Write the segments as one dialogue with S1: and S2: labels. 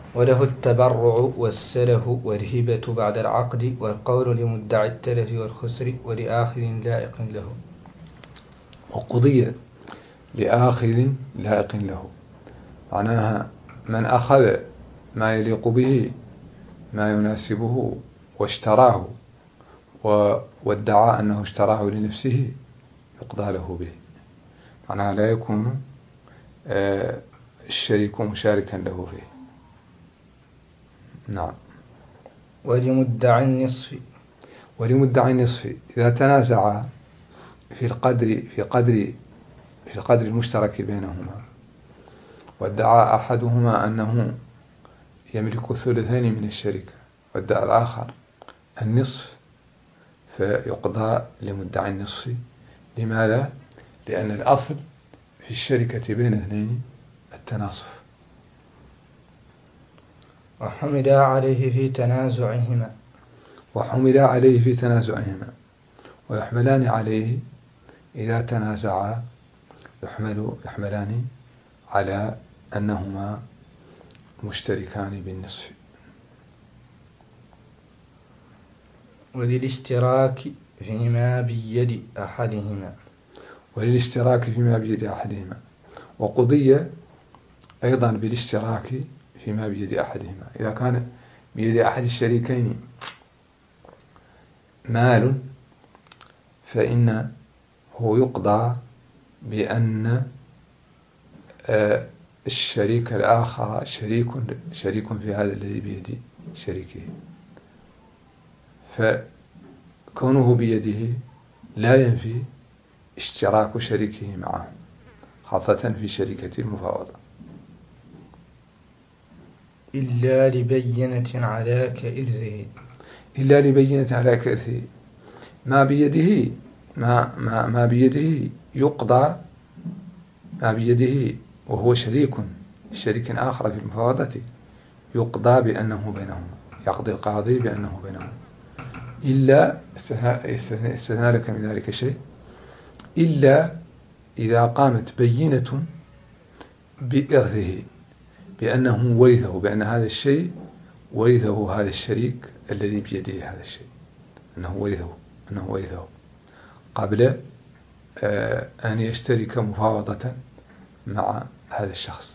S1: وله التبرع والسله والهبة بعد العقد، والقول لمدعي التلف والخسر ولآخذ لائق له.
S2: وقضي لآخذ لائق له، معناها من أخذ ما يليق به، ما يناسبه، واشتراه وادعى أنه اشتراه لنفسه، يقضى له به، معناها لا يكون الشريك مشاركا له فيه. نعم.
S1: ولمدعي النصف،
S2: ولمدعي النصف إذا تنازع في القدر المشترك بينهما، وادعى أحدهما أنه يملك الثلثين من الشركة، وادعى الآخر النصف، فيقضى لمدعي النصف. لماذا؟ لأن الأصل في الشركة بين اثنين التناصف.
S1: وحملا عليه في تنازعهما،
S2: وحملا عليه في تنازعهما، ويحملان عليه إذا تنازعا، يحملان على أنهما مشتركان بالنصف.
S1: وللاشتراك فيما بيد أحدهما،
S2: وللاشتراك فيما بيد أحدهما. وقضي أيضا بالاشتراك فيما بيد أحدهما، إذا كان بيد أحد الشريكين مال، فإنه يقضى بأن الشريك الآخر شريك في هذا الذي بيد شريكه، فكونه بيده لا ينفي اشتراك شريكه معه، خاصة في شركة المفاوضة.
S1: إلا لبينة على كإرثه،
S2: إلا لبينة على كإرثه، ما بيده يقضى، ما بيده وهو شريك آخر في المفاوضة، يقضى بأنه بينهما، يقضي القاضي بأنه بينهما. إلا استثنى لك من ذلك شيء، إلا إذا قامت بينة بإرثه، بأنه ورثه، بأن هذا الشيء ورثه هذا الشريك الذي بيده هذا الشيء، أنه ورثه قبل أن يشترك مفاوضة مع هذا الشخص.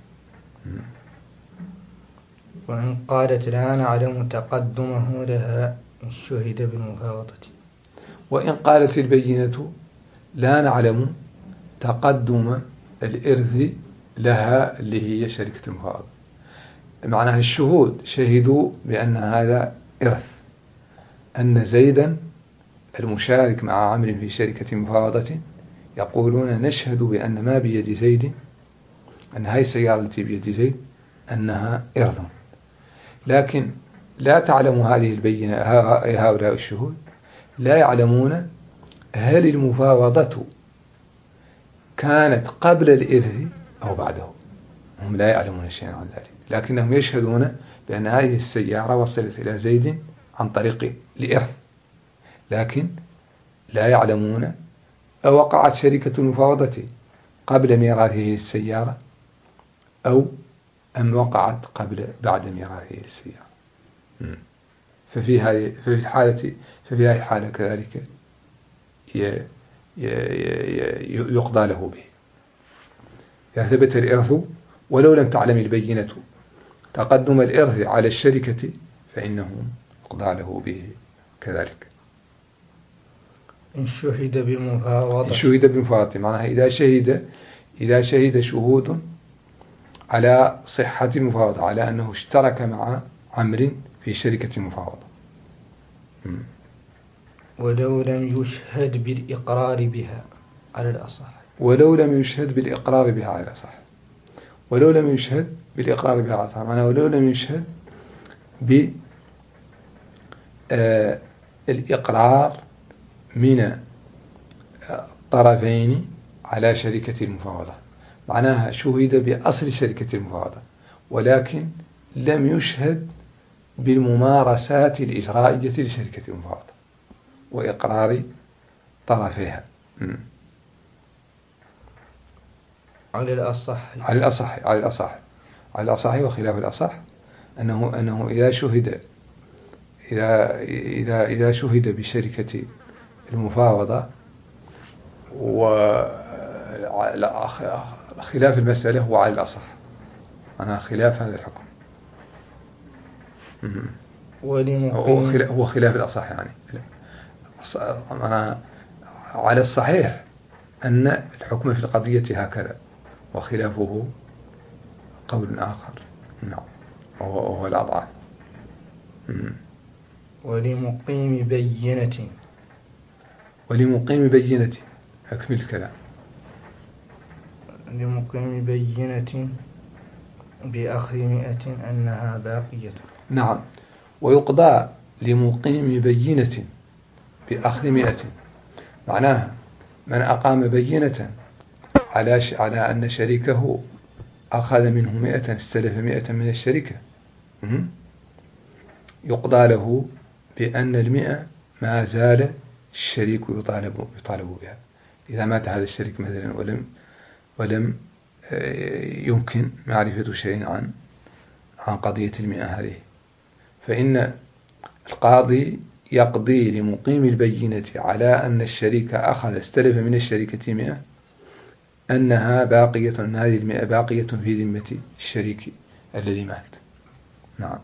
S1: وإن قالت لا نعلم تقدمه لها إن شهد بالمفاوضة.
S2: وإن قالت البينة لا نعلم تقدم الإرث لها اللي هي شركة المفاوضة، معناها الشهود شهدوا بأن هذا إرث، أن زيدا المشارك مع عمرو في شركة مفاوضة يقولون نشهد بأن ما بيد زيد، أن هاي السيارة التي بيد زيد أنها إرث، لكن لا تعلم هذه البينة، هؤلاء الشهود لا يعلمون هل المفاوضة كانت قبل الإرث أو بعده، هم لا يعلمون شيئا عن ذلك، لكنهم يشهدون بأن هذه السيارة وصلت إلى زيد عن طريق الإرث، لكن لا يعلمون أوقعت شركة المفاوضة قبل ميراثه السيارة أو أم وقعت بعد ميراثه للسيارة. ففي هذه الحالة كذلك يقضى له به، إذا ثبت الإرث ولو لم تعلم البينة تقدم الإرث على الشركة فإنه يقضى له به كذلك.
S1: إن شهد بالمفاوضة،
S2: معناها إذا شهد شهود على صحة المفاوضة، على أنه اشترك مع عمرو في شركة المفاوضة.
S1: ولو لم يشهد بالإقرار بها على الأصح.
S2: ولو لم يشهد بالإقرار بها على الأصح، ولو لم يشهد بالإقرار بها على الأصح، معناها ولو لم يشهد بالإقرار من الطرفين على شركة المفاوضة، معناها شهد بأصل شركة المفاوضة ولكن لم يشهد بالممارسات الإجرائية لشركة المفاوضة وإقرار طرفيها.
S1: على الأصح
S2: وخلاف الأصح أنه إذا شهد بشركة المفاوضة وخلاف المسألة هو على الأصح، أنا خلاف هذا الحكم هو خلاف الأصح، يعني أنا على الصحيح أن الحكم في القضية هكذا، وخلافه قول آخر. نعم، وهو الأضعف.
S1: ولمقيم بينة
S2: أكمل الكلام.
S1: لمقيم بينة بأخذ 100 أنها باقية.
S2: نعم، ويقضى لمقيم بينة بأخذ 100، معناها من أقام بينة على أن شريكه أخذ منه 100، استلف 100 من الشركة، يقضى له بأن 100 ما زال الشريك يطالب بها. إذا مات هذا الشريك مثلا ولم يمكن معرفة شيء عن قضية 100 هذه، فإن القاضي يقضي لمقيم البينة على أن الشريك استلف من الشركة 100 أنها باقية، أن هذه 100 باقية في ذمة الشريك الذي مات. نعم،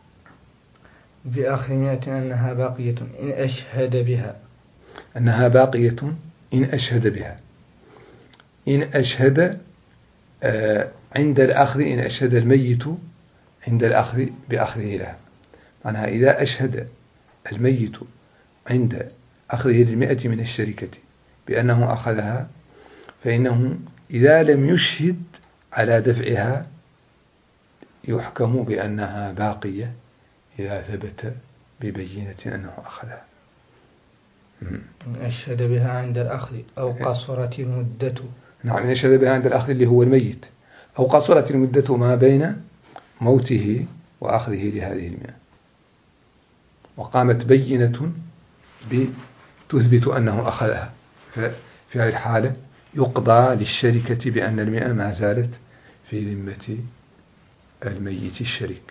S1: بأخذ 100 أنها باقية إن أشهد بها.
S2: أنها باقية إن أشهد بها. إن أشهد عند الأخذ، إن أشهد الميت عند الأخذ بأخذه لها، معناها إذا أشهد الميت عند أخذه 100 من الشركة بأنه أخذها، فإنه إذا لم يشهد على دفعها يحكم بأنها باقية إذا ثبت ببينة أنه أخذها.
S1: إن أشهد بها عند الأخذ أو قصرت المدة.
S2: نعم، إن أشهد بها عند الأخذ اللي هو الميت، أو قصرت المدة ما بين موته وأخذه لهذه 100، وقامت بينة تثبت أنه أخذها، ففي هذه الحالة يقضى للشركة بأن 100 ما زالت في ذمة الميت الشريك.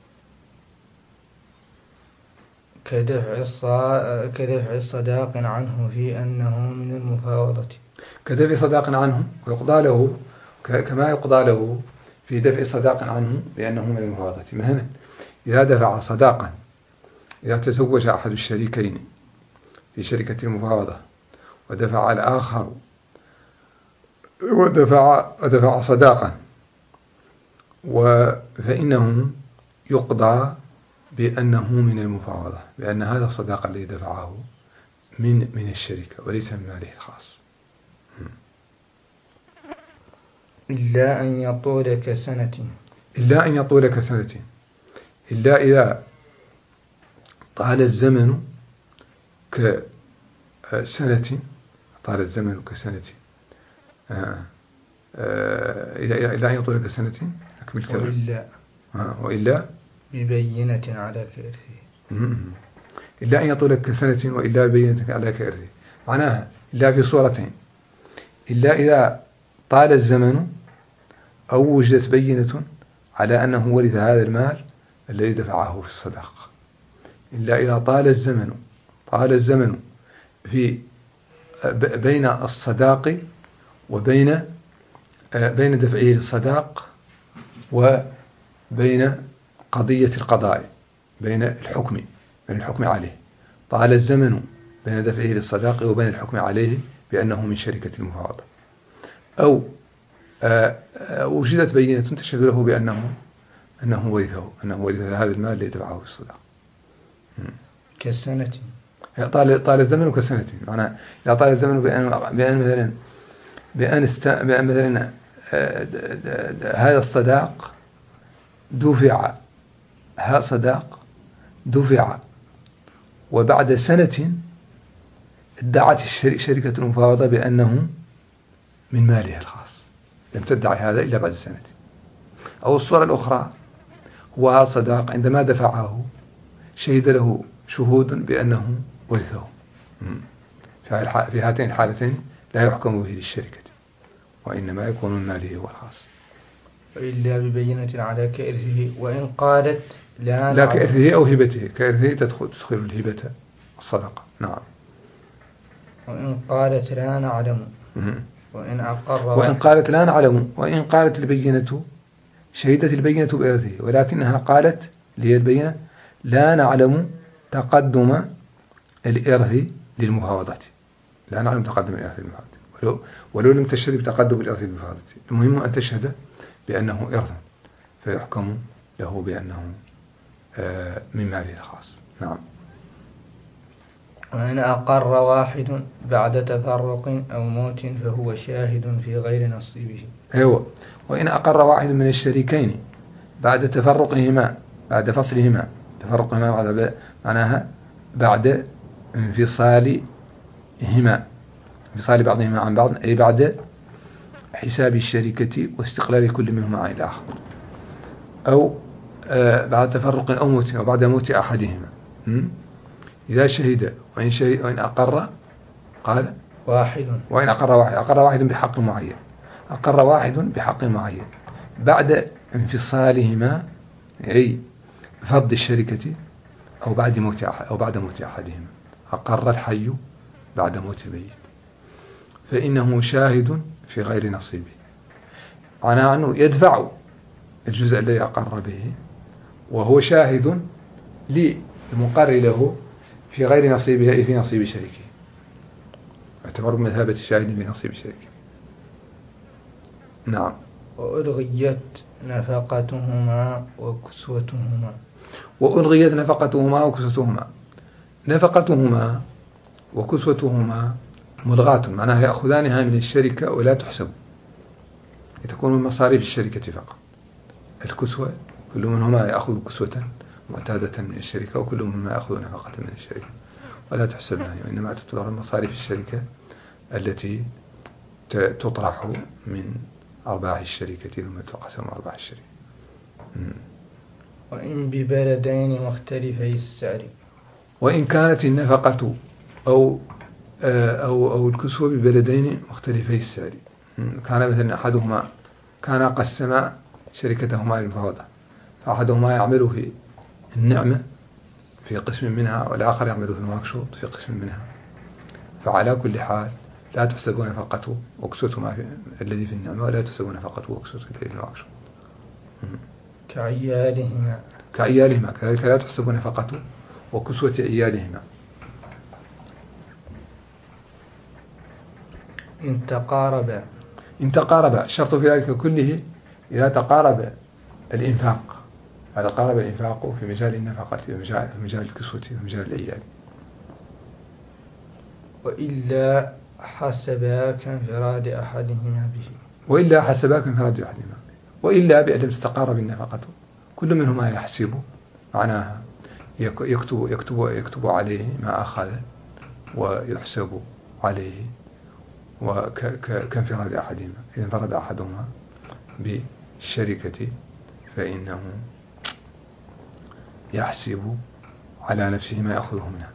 S1: كدفع الصداق عنه في أنه من المفاوضة.
S2: كدفع صداق عنه، ويقضى له كما يقضى له في دفع صداق عنه بأنه من المفاوضة. مثلا إذا دفع صداقا، إذا تزوج أحد الشريكين في شركة المفاوضة ودفع الآخر ودفع صداقا، فإنه يقضى بأنه من المفاوضة، لأن هذا الصداق الذي دفعه من الشركة وليس من ماله الخاص.
S1: إلا أن يطول كسنة.
S2: إلا إذا طال الزمن كسنة. إلا أن يطول كسنة. أكمل كلام. وإلا
S1: ببينة على كإرثه.
S2: إلا أن يطول كسنة وإلا ببينة على كإرثه، معناها إلا في صورتين: إلا إذا طال الزمن أو وجدت بينة على أنه ورث هذا المال الذي دفعه في الصداق. إلا إذا طال الزمن في بين الصداق وبين دفعه للصداق وبين قضية القضاء، بين الحكم عليه. طال الزمن بين دفعه للصداق وبين الحكم عليه بأنه من شركة المفاوضة، أو وجدت بينة تشهد له بأنه ورث هذا المال الذي دفعه في الصداق.
S1: كسنة.
S2: طال الزمن كسنة، معناه إذا طال الزمن بأن مثلا هذا الصداق دفع وبعد سنة ادعت شركة المفاوضة بأنه من مالها الخاص، لم تدعي هذا إلا بعد سنة. أو الصورة الأخرى هو هذا الصداق عندما دفعه شهد له شهود بأنه ورثه. في هاتين الحالتين لا يحكم به للشركة، وإنما يكون من ماله هو الخاص.
S1: وإلا ببينة على كإرثه. وإن قالت
S2: لا كإرثه أو هبته، كإرثه تدخل الهبة الصدقة. نعم.
S1: وإن قالت لا نعلم.
S2: وإن قالت لا نعلم، وإن قالت البينة، شهدت البينة بإرثه ولكنها قالت اللي هي البينة لا نعلم تقدم الإرث للمفاوضة، لا نعلم تقدم الإرث للمفاوضة، ولو لم تشهد بتقدم الإرث للمفاوضة، المهم أن تشهد بأنه إرث فيحكم له بأنه من ماله الخاص. نعم.
S1: وإن أقر واحد بعد تفرق أو موت فهو شاهد في غير نصيبه.
S2: أيوة. وإن أقر واحد من الشريكين بعد تفرقهما، بعد فصلهما، تفرقهما معناها بعد انفصال بعضهما عن بعض، أي بعد حساب الشركة واستقلال كل منهما عن الآخر، أو بعد تفرق أو موت، أو بعد موت أحدهما. إذا شهد وإن أقر قال
S1: واحد،
S2: وإن أقر واحد بحق معين، أقر واحد بحق معين بعد انفصالهما، أي فض الشركة، أو بعد موت أحدهما، أقر الحي بعد موت الميت، فإنه شاهد في غير نصيبه، معناه أنه يدفع الجزء الذي أقر به وهو شاهد للمقر له في غير نصيبه، أي في نصيب شريكه، اعتبر بمثابة شاهد في نصيب شريكه. نعم.
S1: وألغيت نفقتهما وكسوتهما.
S2: وألغيت نفقتهما وكسوتهما. نفقتهما وكسوتهما ملغاة، معناها يأخذانها من الشركة ولا تحسب، تكون من مصاريف الشركة فقط. الكسوة كل منهما يأخذ كسوة معتادة من الشركة، وكل منهما يأخذ نفقة من الشركة ولا تحسب لها، وإنما تعتبر مصاريف الشركة التي تطرح من أرباح الشركة ثم تقسم أرباح الشركة.
S1: وإن ببلدين مختلفي السعر. وإن
S2: كانت النفقة أو الكسوة ببلدين مختلفي السعر، كان مثلا أحدهما كان قسم شركتهما للمفاوضة، فأحدهما يعمل في النعمة في قسم منها، والآخر يعمل في المكشوط في قسم منها، فعلى كل حال لا تحسب نفقته وكسوته الذي في النعمة، ولا تحسب نفقته وكسوته الذي في المكشوط. كعيالهما كذلك لا تحسب نفقته وكسوة عيالهما. إن تقارب الشرط في ذلك كله إذا تقارب الإنفاق، هذا قارب الإنفاق في مجال النفقة، في مجال الكسوة، في مجال العيال.
S1: وإلا حسبا كانفراد أحدهما به.
S2: وإلا بأن تتقارب النفقة، كل منهما يحسب، معناها يكتب عليه ما أخذ ويحسب عليه، وكانفراد أحدهما. إذا انفرد أحدهما بالشركة فإنه يحسب على نفسه ما يأخذه منها.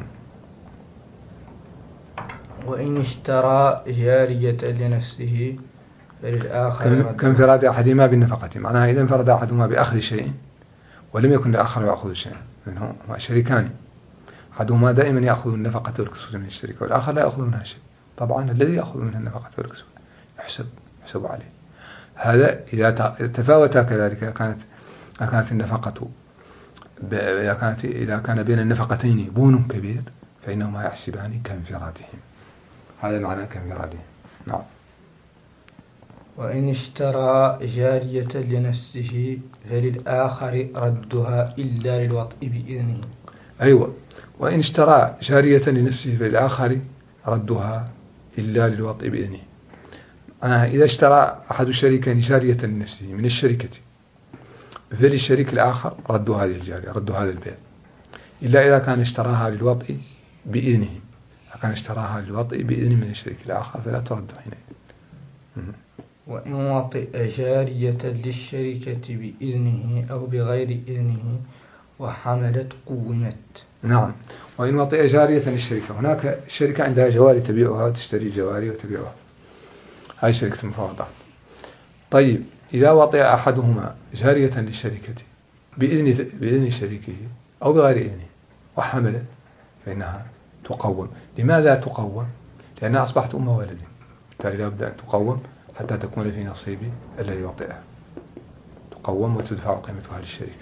S1: وإن اشترى جارية لنفسه فللآخر
S2: كانفراد أحدهما بالنفقة، معناها إذا انفرد أحدهما بأخذ شيء ولم يكن الآخر يأخذ شيء، لأنهما شريكان، أحدهما دائما يأخذ النفقة والكسوة من الشركة، والآخر لا يأخذ منها شيء، طبعا الذي يأخذ منها النفقة والكسوة يحسب عليه. هذا إذا تفاوتا كذلك، كانت النفقة إذا كان بين النفقتين بون كبير فإنهما يحسبان كانفرادهم، هذا معنى كانفرادهم. نعم.
S1: وإن اشترى جارية لنفسه فللآخر ردها إلا للوطء بإذنه.
S2: أيوة. وإن اشترى جارية لنفسه فللآخر ردها إلا للوطء بإذنه، أنا إذا اشترى أحد الشريكين جارية لنفسه من الشركة فللشريك الآخر رد هذه الجارية، رد هذا البيع، إلا إذا كان اشتراها للوطء بإذنه، كان اشتراها للوطء بإذن من الشريك الآخر فلا ترد حينئذ.
S1: وإن وطئ جارية للشركة بإذنه أو بغير إذنه وحملت قومت.
S2: نعم. وإن وطئ جارية للشركة، هناك الشركة عندها جواري تبيعها وتشتري جواري وتبيعها، هاي شركة المفاوضات. طيب إذا وطئ أحدهما جارية للشركة بإذن شريكه أو بغير إذنه وحملت فإنها تقوم. لماذا تقوم؟ لأنها أصبحت أم ولد، بالتالي لا بد أن تقوم حتى تكون في نصيب الذي وطئها، تقوم وتدفع قيمتها للشركة.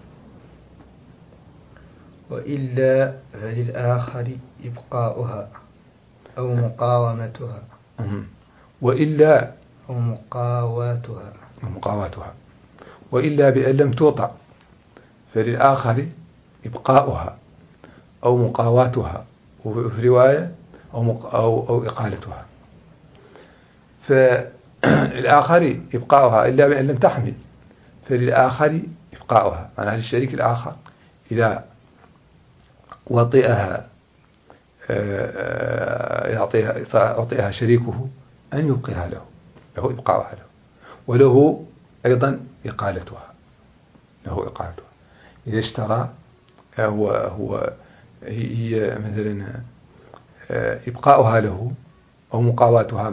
S1: وإلا فللآخر إبقاؤها أو مقاومتها
S2: وإلا
S1: أو
S2: مقاواتها وإلا بأن لم توطأ فللآخر إبقاؤها أو مقاواتها، وفي رواية أو إقالتها. فالآخر إبقاؤها إلا بأن لم تحمل فللآخر إبقاؤها، معناها للشريك الآخر إذا وطئها يعطيها شريكه أن يبقيها له إبقاؤها له، وله أيضا إقالتها إذا اشترى هي مثلا إبقاؤها له أو مقاواتها،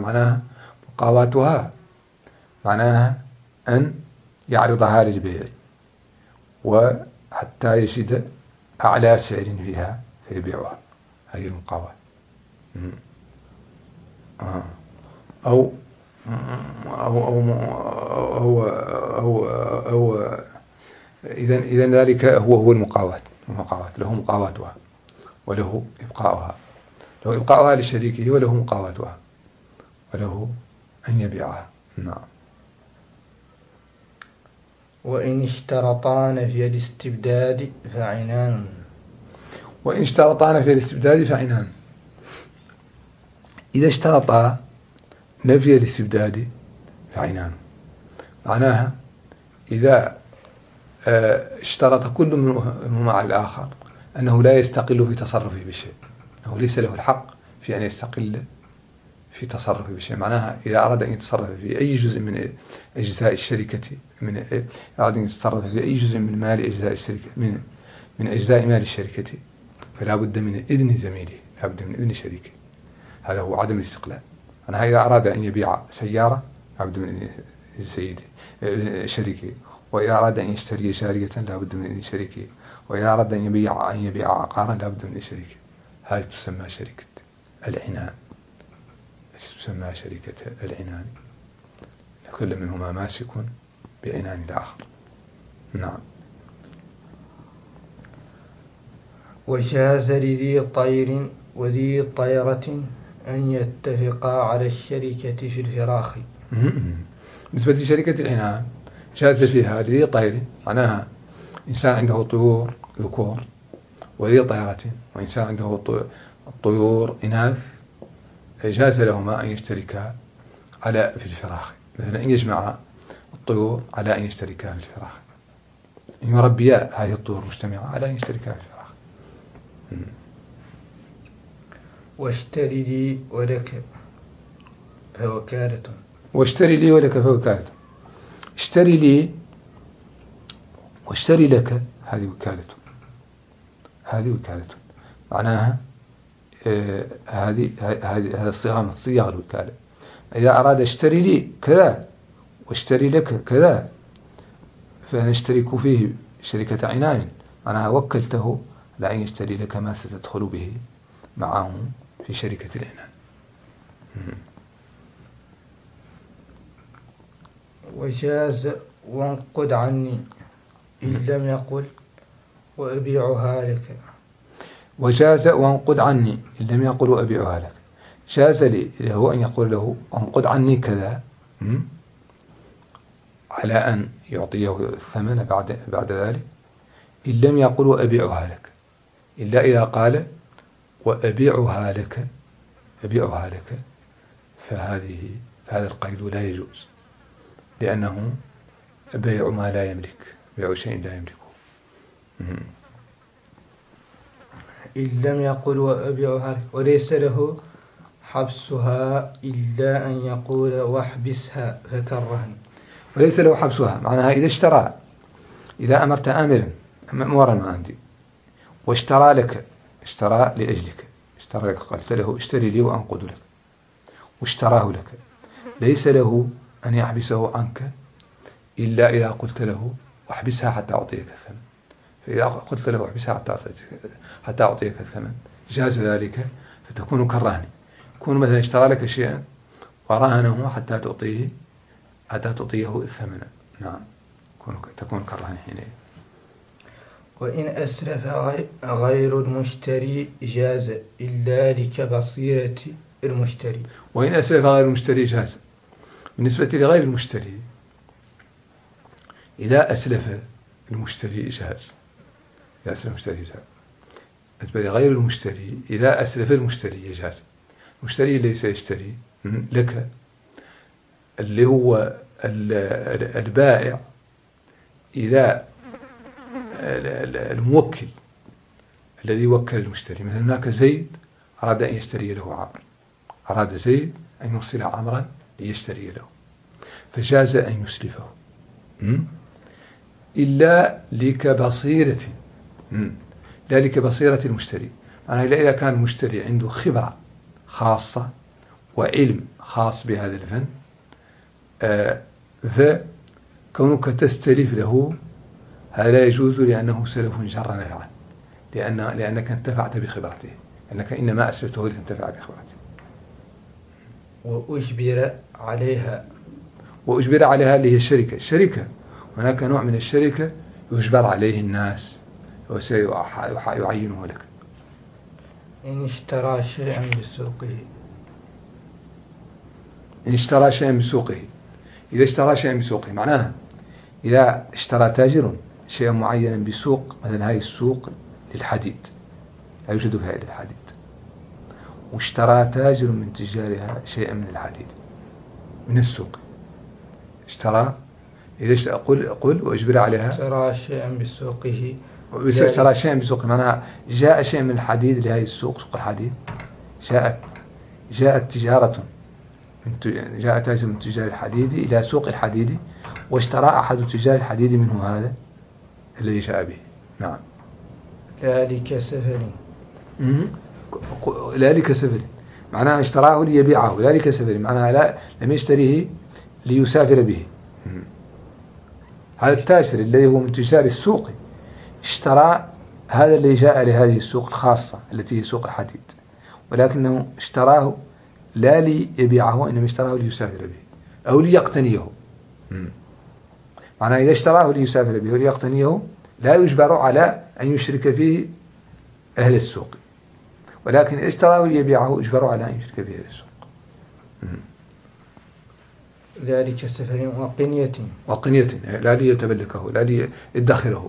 S2: معناها أن يعرضها للبيع وحتى يجد أعلى سعر فيها فيبيعها، هذه المقاوات. أو إذا ذلك هو المقاوات له مقاواتها وله إبقاؤها، له إبقاؤها لشريكه وله مقاواتها وله أن يبيعها. نعم.
S1: وإن اشترطان في الاستبداد فعنان.
S2: إذا اشترطا نفي الاستبداد فعنان، معناها إذا اشترط كل منهما على الآخر أنه لا يستقل في تصرفه بشيء، أنه ليس له الحق في أن يستقل في تصرفه بشيء، معناها إذا أراد أن يتصرف في أي جزء من أجزاء الشركة أراد أن يتصرف في أي جزء من مال أجزاء الشركة من أجزاء مال الشركة فلا بد من إذن زميله، لا بد من إذن شريكه، هذا هو عدم الاستقلال. أنا إذا أراد أن يبيع سيارة لا بد من إذن شريكه، وإذا أراد أن يشتري جارية لا بد من إذن شريكه، وإذا أراد أن يبيع عقارا لا بد من إذن شريكه. هذه تسمى شركة العنان، كل منهما ماسك بعنان الآخر. نعم.
S1: وجاز لذي طير وذي طيرة أن يتفقا على الشركة في الفراخ.
S2: بالنسبة لشركة العنان جاز فيها لذي طير، معناها إنسان عنده طيور ذكور وذي طيرة، وإنسان عنده طيور إناث، جاز لهما أن يشتركا في الفراخ، مثلا أن يجمع الطيور على أن يشتركا في الفراخ، أن يربيا هذه الطيور مجتمعة على أن يشتركا في الفراخ.
S1: واشتري لي ولك فوكالة.
S2: اشتري لي واشتري لك، هذه وكالة، معناها هذا صيغة من صيغ الوكالة. إذا أراد اشتري لي كذا واشتري لك كذا فنشترك فيه شركة عنان، معناها وكلته على أن يشتري لك ما ستدخل به معه في شركة العنان.
S1: وجاز وانقد عني إن لم يقل وأبيعها لك.
S2: وجاز وانقد عني إن لم يقل وأبيعها لك. جاز لي له أن يقول له انقد عني كذا على أن يعطيه الثمن بعد ذلك، إن لم يقل وأبيعها لك، إلا إذا قال وأبيعها لك فهذا القيد لا يجوز، لأنه بيع ما لا يملك، بيع شيء لا يملكه.
S1: إن لم يقل وأبيعها لك وليس له حبسها إلا أن يقول واحبسها فكرهن.
S2: وليس له حبسها معناها إذا أمرت آمرا مأمورا ما عندي واشترى لأجلك، قلت له اشتري لي وأنقد لك واشتراه لك، ليس له أن يحبسه عنك إلا إذا قلت له احبسها حتى أعطيك الثمن. فإذا قلت له احبسها حتى أعطيك الثمن جاز ذلك، فتكون كالرهن. يكون مثلا اشترى لك شيئا ورهنه حتى تعطيه الثمن. نعم، تكون كالرهن حينئذ.
S1: وإن أسرف غير المشتري جاز إلا لكبصيرة المشتري.
S2: وإن أسرف غير المشتري جاز. بالنسبة لغير المشتري إذا أسلف المشتري جاز. بالنسبة لغير المشتري إذا أسلف المشتري جاز. المشتري ليس يشتري لك، اللي هو البائع، إذا الموكل الذي وكل المشتري، مثلا هناك زيد أراد أن يشتري له عمرو، أراد زيد أن يرسل عمرا ليشتري له، فجاز أن يسلفه إلا لكبصيرة المشتري. أنا إذا كان المشتري عنده خبرة خاصة وعلم خاص بهذا الفن، فكونك تستلف له هذا لا يجوز، لأنه سلف جر نفعا، لأنك انتفعت بخبرته، أنك إنما أسلفته لتنتفع بخبرته. وأجبر عليها اللي هي الشركة. هناك نوع من الشركة يجبر عليه الناس وسيعينه لك.
S1: إن اشترى شيئا
S2: بسوقه. إذا اشترى شيئا بسوقه معناها إذا اشترى تاجر شيئا معينا بسوق، مثلا هاي السوق للحديد لا يوجد فيها إلا الحديد، واشترى تاجر من تجارها شيئا من الحديد من السوق، قل وأجبر عليها.
S1: اشترى شيئا
S2: بسوقه معناها جاء شيء من الحديد لهذه السوق، سوق الحديد، جاء تاجر من تجار الحديد إلى سوق الحديد، واشترى أحد تجار الحديد منه هذا الذي جاء به. نعم. لا لكسفر معناها اشتراه ليبيعه، لا لكسفر معناها لم يشتريه ليسافر به. هذا التاجر الذي هو من تجار السوق اشترى هذا اللي جاء لهذه السوق الخاصة التي هي سوق الحديد، ولكنه اشتراه لا ليبيعه، إنما اشتراه ليسافر به أو ليقتنيه. معناه إذا اشتراه ليسافر به وليقتنيه لا يجبر على أن يشرك فيه أهل السوق، ولكن إذا اشتراه ليبيعه يجبر على أن يشرك به أهل السوق.
S1: ذلك سفر
S2: وقنية لا ليتملكه لا ليدخره.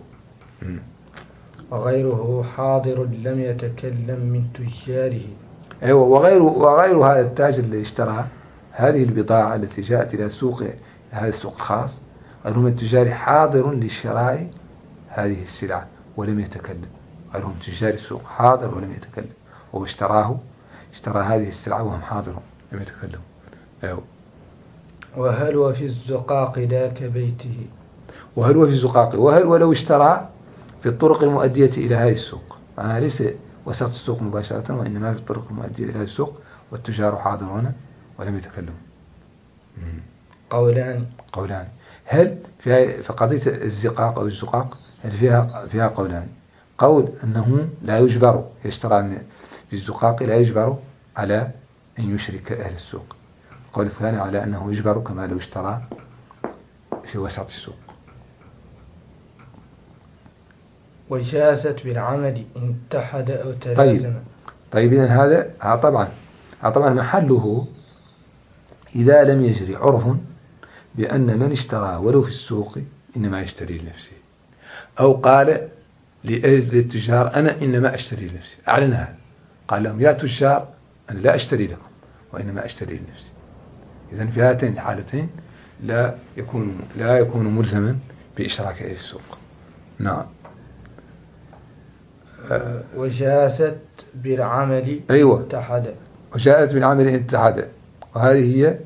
S1: وغيره حاضر لم يتكلم من تجاره.
S2: أيوة، وغير هذا التاجر الذي اشترى هذه البضاعة التي جاءت إلى هذا السوق الخاص، غيرهم من التجار حاضر لشراء هذه السلعة ولم يتكلم. غيرهم من تجار السوق حاضر ولم يتكلم، اشترى هذه السلعة وهم حاضرون لم يتكلموا. أيوة.
S1: وهل وفي الزقاق ذاك بيته.
S2: وهل وفي الزقاق، وهل ولو اشترى في الطرق المؤدية إلى هذه السوق، معناها ليس وسط السوق مباشرة، وإنما في الطرق المؤدية إلى هذه السوق والتجار حاضرون ولم يتكلموا.
S1: قولان.
S2: هل في قضية الزقاق أو الزقاق هل فيها قولان. قول أنه لا يجبر يشترى في الزقاق، لا يجبر على أن يشرك أهل السوق. القول الثاني على أنه يجبر كما لو اشترى في وسط السوق.
S1: وجازت بالعمل إن اتحد أو تلازم.
S2: طيب إذن هذا طبعا محله إذا لم يجري عرف بأن من اشترى ولو في السوق إنما يشتري لنفسه، أو قال للتجار أنا إنما أشتري لنفسي، أعلنها، قال لهم يا تجار أنا لا أشتري لكم وإنما أشتري لنفسي. إذن في هاتين الحالتين لا يكون ملزما بإشراك أهل السوق. نعم.
S1: وجازت بالعمل اتحد.
S2: وجاءت بالعمل اتحد، وهذه هي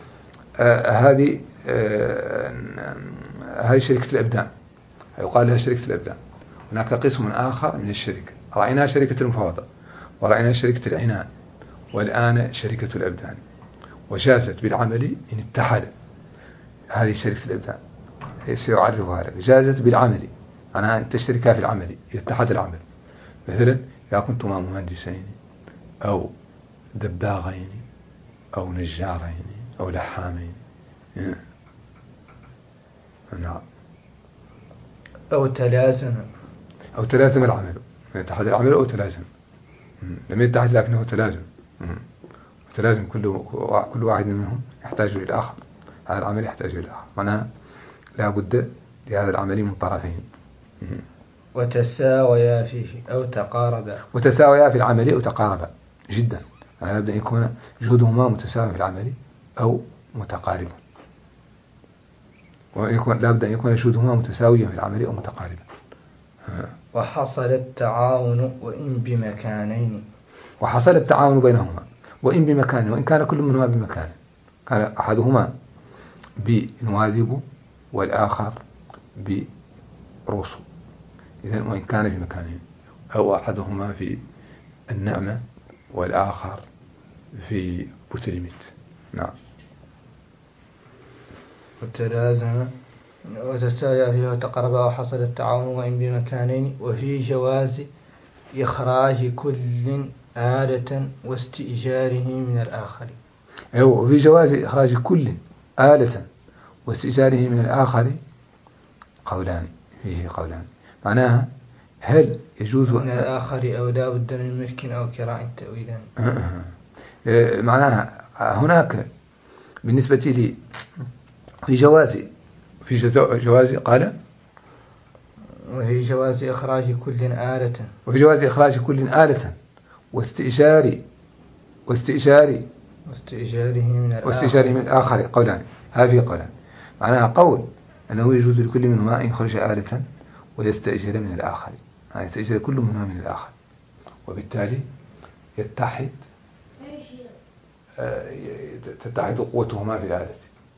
S2: هذه شركة الأبدان، يقال لها شركة الأبدان. هناك قسم آخر من الشركة، رأيناها شركة المفاوضة، ورأيناها شركة العنان، والآن شركة الأبدان. وجازت بالعمل إن اتحد، هذه شركة الأبدان. سيعرفها لك. جازت بالعمل، معناها أن تشتركا في العمل، يتحد العمل. مثلا إذا كنتما مهندسين أو دباغين أو نجارين أو لحامين. نعم.
S1: أو تلازم
S2: العمل، يتحد العمل أو تلازم. لم يتحد لكنه تلازم. تلازم كل واحد منهم يحتاج إلى الآخر. هذا العمل يحتاج إلى الآخر، معناها لا بد لهذا العمل من طرفين.
S1: وتساويا فيه أو تقاربا.
S2: وتساويا في العمل أو تقاربا جدا، يعني لابد أن يكون جهدهما متساوي في العمل أو متقاربا. لابد أن يكون جهدهما متساويا في العمل أو متقاربا.
S1: وحصل التعاون وإن بمكانين.
S2: وحصل التعاون بينهما وإن بمكان، وإن كان كل منهما بمكان، كان أحدهما بنواذب والآخر برسل، إذن وإن كان في مكانين، أو أحدهما في النعمة والآخر في بتلمت. نعم.
S1: وتلازم وتساوي فيه وتقربا وحصل التعاون وإن بمكانين. وفي جواز إخراج كل آلة واستئجاره من الآخر.
S2: وفي جواز إخراج كل آلة واستئجاره من الآخر قولان، فيه قولان، معناها هل يجوز
S1: من الآخر أو لا بد من ملك أو كراء تأويلان.
S2: معناها هناك بالنسبة لي في جواز قال
S1: وفي جواز إخراج كل آلة.
S2: وفي جواز إخراج كل آلة واستئجاره من الآخر قولان. هذه قولان، معناها قول أنه يجوز لكل منهما أن يخرج آلة ويستأجر من الآخر، يعني يستأجر كل منهما من الآخر، وبالتالي تتحد قوتهما في الآلة.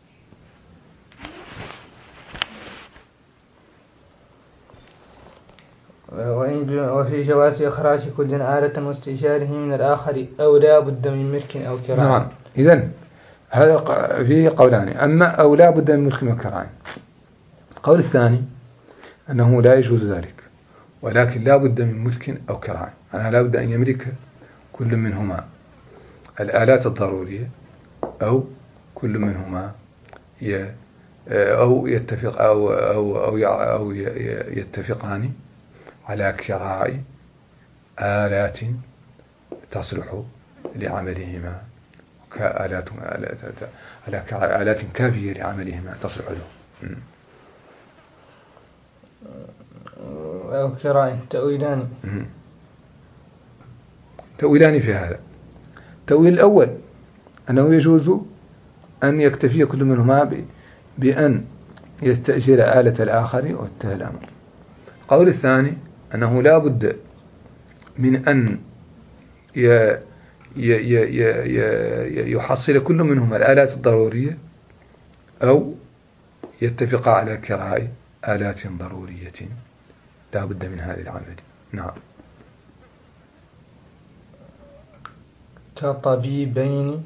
S1: وفي جواز إخراج كل آلة واستئجاره من الآخر أو لا بد من ملك أو كراء.
S2: نعم. إذن هذا فيه قولان، أما أو لا بد من ملك وكراء. القول الثاني أنه لا يجوز ذلك، ولكن لا بد من ملك أو كراء، يعني لا بد أن يملك كل منهما الآلات الضرورية، أو كل منهما أو يتفق أو يتفقان على كراء آلات تصلح لعملهما، آلات كافية لعملهما تصلح له.
S1: أو كراء
S2: تأويلان في هذا. التأويل الأول أنه يجوز أن يكتفي كل منهما بأن يستأجر آلة الآخر وانتهى الأمر. القول الثاني أنه لا بد من أن يحصل كل منهما الآلات الضرورية، أو يتفق على كراء آلات ضرورية لا بد من هذا العمل. نعم.
S1: كطبيبين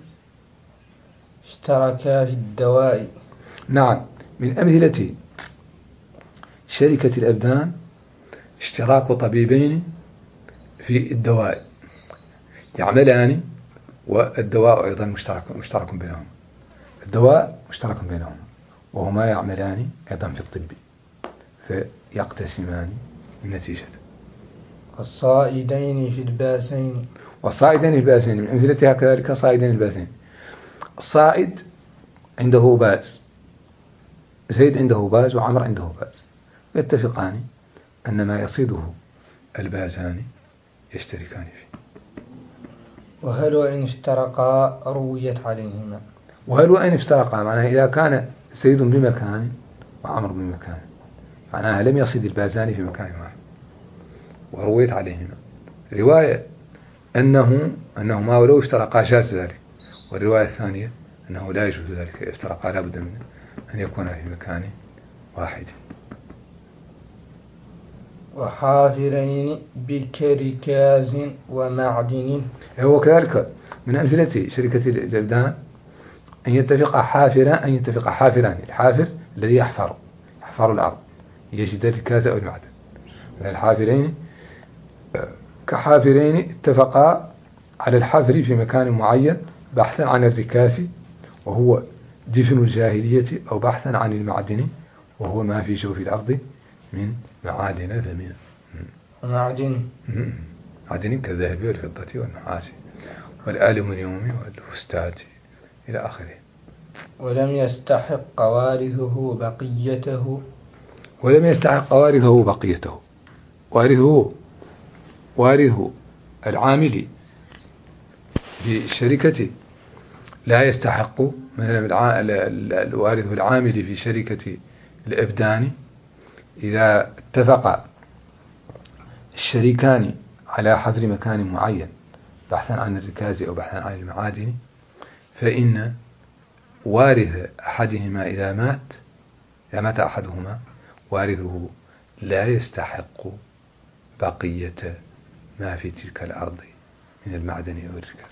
S1: اشتركا في الدواء.
S2: نعم. من أمثلة شركة الأبدان اشتراك طبيبين في الدواء، يعملان، والدواء أيضا مشترك بينهم. الدواء مشترك بينهم، وهما يعملان أيضا في الطب، فيقتسمان النتيجة.
S1: الصائدين في الباسين.
S2: والصائدين في الباسين من أمثلتها كذلك صائدين الباسين. الصائد عنده باز، زيد عنده باز وعمر عنده باز، يتفقان أن ما يصيده البازان يشتركان فيه.
S1: وهل وإن اشترقا رويت عليهما.
S2: وهل وإن اشترقا، معناها إذا كان زيد بمكان وعمر بمكان، معناها لم يصيد البازان في مكان واحد ورويت عليهما. رواية أنهما ولو اشترقا جاز ذلك، والرواية الثانية أنه لا يجوز ذلك، اشترقا لا بد من أن يكون في مكان واحد.
S1: وحافرين بكركاز ومعدن.
S2: هو كذلك من أمثلة شركة الأبدان أن يتفق حافران. الحافر الذي يحفر يحفر الأرض يجد الركاز أو المعدن. الحافرين كحافرين اتفقا على الحفر في مكان معين بحثا عن الركاز وهو دفن الجاهلية، أو بحثا عن المعدن وهو ما في جوف الأرض من معادن ثمينة. معدن كالذهب والفضة والنحاس والألمنيوم والفستات إلى آخره.
S1: ولم يستحق وارثه بقيته.
S2: وارثه العامل في الشركة لا يستحق، مثلا الوارث العامل في شركة الإبدان إذا اتفق الشريكان على حفر مكان معين بحثا عن الركاز أو بحثا عن المعادن، فإن وارث أحدهما إذا مات أحدهما وارثه لا يستحق بقية ما في تلك الأرض من المعدن أو الركاز.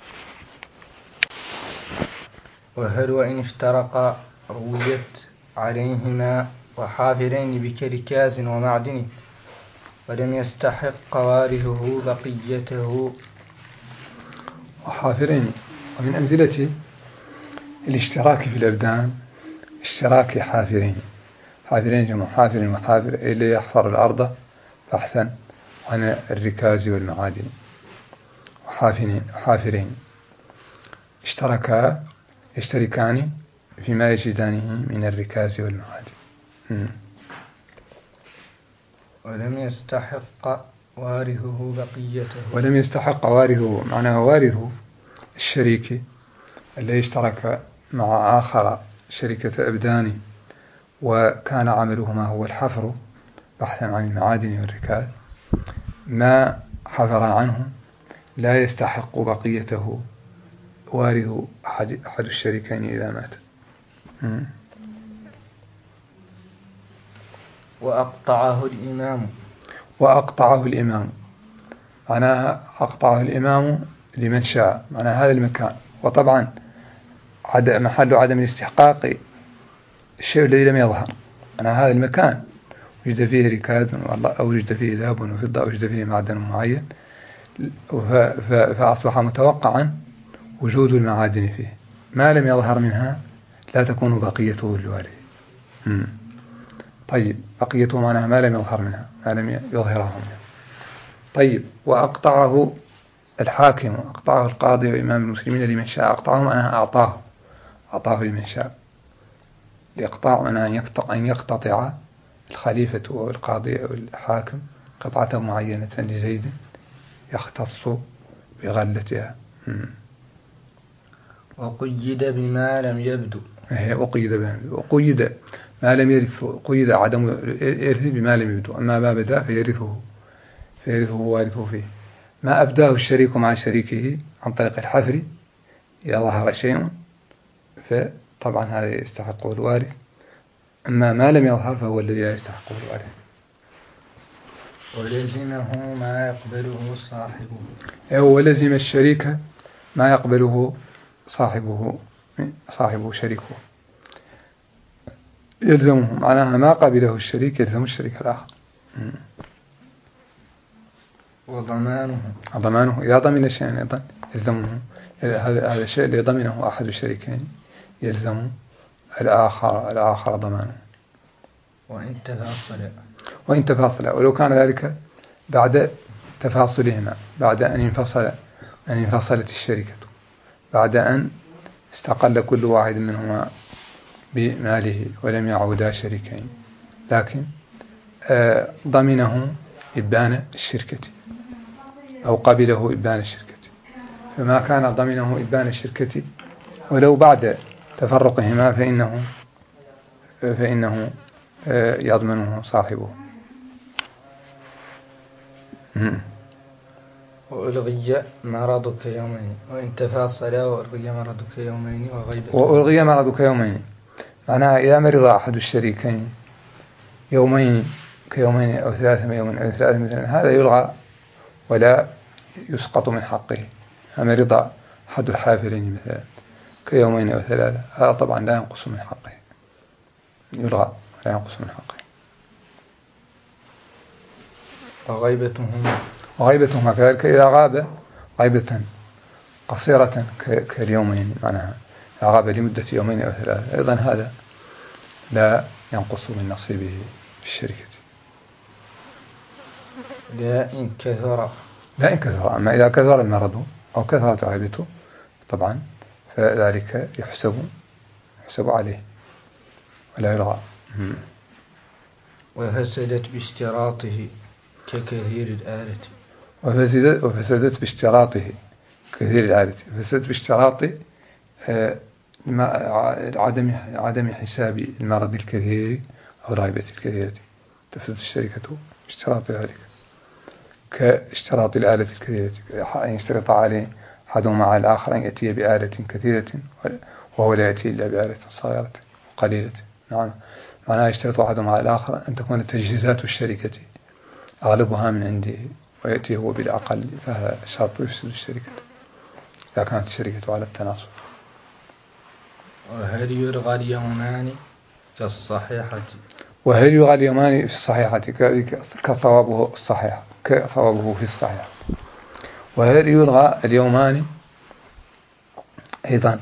S1: وهل وإن افترقا رويت عليهما وحافرين بكركاز ومعدن ولم يستحق وارثه بقيته.
S2: وحافرين، ومن أمثلة الاشتراك في الأبدان اشتراك حافرين جمع حافر وحافر اللي يحفر الأرض بحثا عن الركاز والمعادن. وحافرين يشتركان فيما يجدانه من الركاز والمعادن.
S1: ولم يستحق
S2: وارثه معناه وارث الشريك الذي اشترك مع آخر شركة أبدان وكان عملهما هو الحفر بحثا عن المعادن والركاز، ما حفر عنه لا يستحق بقيته وارث أحد الشريكين إذا مات. وأقطعه الإمام معناها أقطعه الإمام لمن شاء، معناها هذا المكان. وطبعا محل عدم الاستحقاق الشيء الذي لم يظهر، معناها هذا المكان وجد فيه ركاز أو وجد فيه ذهب وفضة أو وجد فيه معدن معين، فأصبح متوقعا وجود المعادن فيه. ما لم يظهر منها لا تكون بقيته للوارث. طيب، بقيته معناها ما لم يظهر منها، ما لم يظهره منها. طيب، وأقطعه الحاكم، أقطعه القاضي وإمام المسلمين لمن شاء. أقطعه معناها أعطاه لمن شاء. الإقطاع معناها أن يقتطع الخليفة أو القاضي أو الحاكم قطعة معينة لزيد يختص بغلتها.
S1: وقيد بما لم يبدو.
S2: وقيد ما لم يرث، قيد عدم الإرث بما لم يبدو، أما ما بدا فيرثه وارثه فيه. ما أبداه الشريك مع شريكه عن طريق الحفر إذا ظهر شيء فطبعا هذا يستحقه الوارث، أما ما لم يظهر فهو الذي لا يستحقه الوارث.
S1: ولزمه ما يقبله صاحبه.
S2: ولزم الشريك ما يقبله صاحبه شريكه. يلزمه معناها ما قبله الشريك يلزم الشريك الآخر. وضمانه إذا ضمن شيئا أيضا يلزمه هذا الشيء اللي ضمنه أحد الشريكين يلزم الآخر ضمانه. وإن تفاصل ولو كان ذلك بعد تفاصلهما، بعد أن انفصلت الشركة، بعد أن استقل كل واحد منهما بماله ولم يعودا شريكين، لكن ضمنه إبان الشركة أو قبله إبان الشركة. فما كان ضمنه إبان الشركة ولو بعد تفرقهما فإنه يضمنه صاحبه.
S1: وألغي مرضك يومين وإن تفاصلا وألغي مرضك يومين
S2: وألغي مرضك يومين معناها إذا مرض أحد الشريكين يومين كيومين أو 3 يوم أو 3 مثلا، هذا يلغى ولا يسقط من حقه. مرض أحد الحافرين مثلا كيومين أو 3، هذا طبعا لا ينقص من حقه، يلغى لا ينقص من حقه. وغيبتهما كذلك إذا غاب غيبة قصيرة كاليومين، معناها إذا غاب لمدة يومين أو ثلاثة أيضا هذا لا ينقص من نصيبه في الشركة.
S1: لا إن كثر.
S2: أما إذا كثر المرض أو كثرت غيبته طبعا فذلك يحسب عليه ولا يلغى.
S1: وفسدت باشتراطه ككثير الآلة.
S2: وفسدت باشتراطه كثير الآلة. فسدت باشتراط عدم حساب المرض الكثير أو الغيبة الكثيرة. تفسد الشركة باشتراط ذلك كاشتراط الآلة الكثيرة، أن يشترط عليه أحدهما على الآخر أن يأتي بآلة كثيرة وهو لا يأتي إلا بآلة صغيرة قليلة. نعم، معناها يشترط أحدهما على الآخر أن تكون تجهيزات الشركة أغلبها من عنده ويأتي هو بالأقل، فهذا شرط يفسد الشركة إذا كانت الشركة على التناصب.
S1: وهل يلغى اليومان كالصحيحة؟
S2: وهل يلغى اليومان في الصحيحة كثوابه الصحيح كثوابه في الصحيح. وهل يلغى اليومان أيضا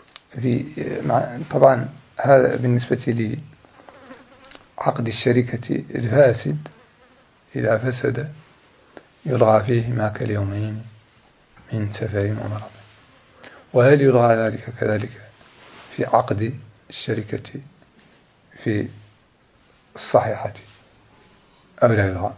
S2: طبعا هذا بالنسبة لعقد الشركة الفاسد إذا فسد يلغى فيه ما كاليومين من سفر ومرض. وهل يلغى ذلك كذلك في عقد الشركة في الصحيحة أو لا يلغى؟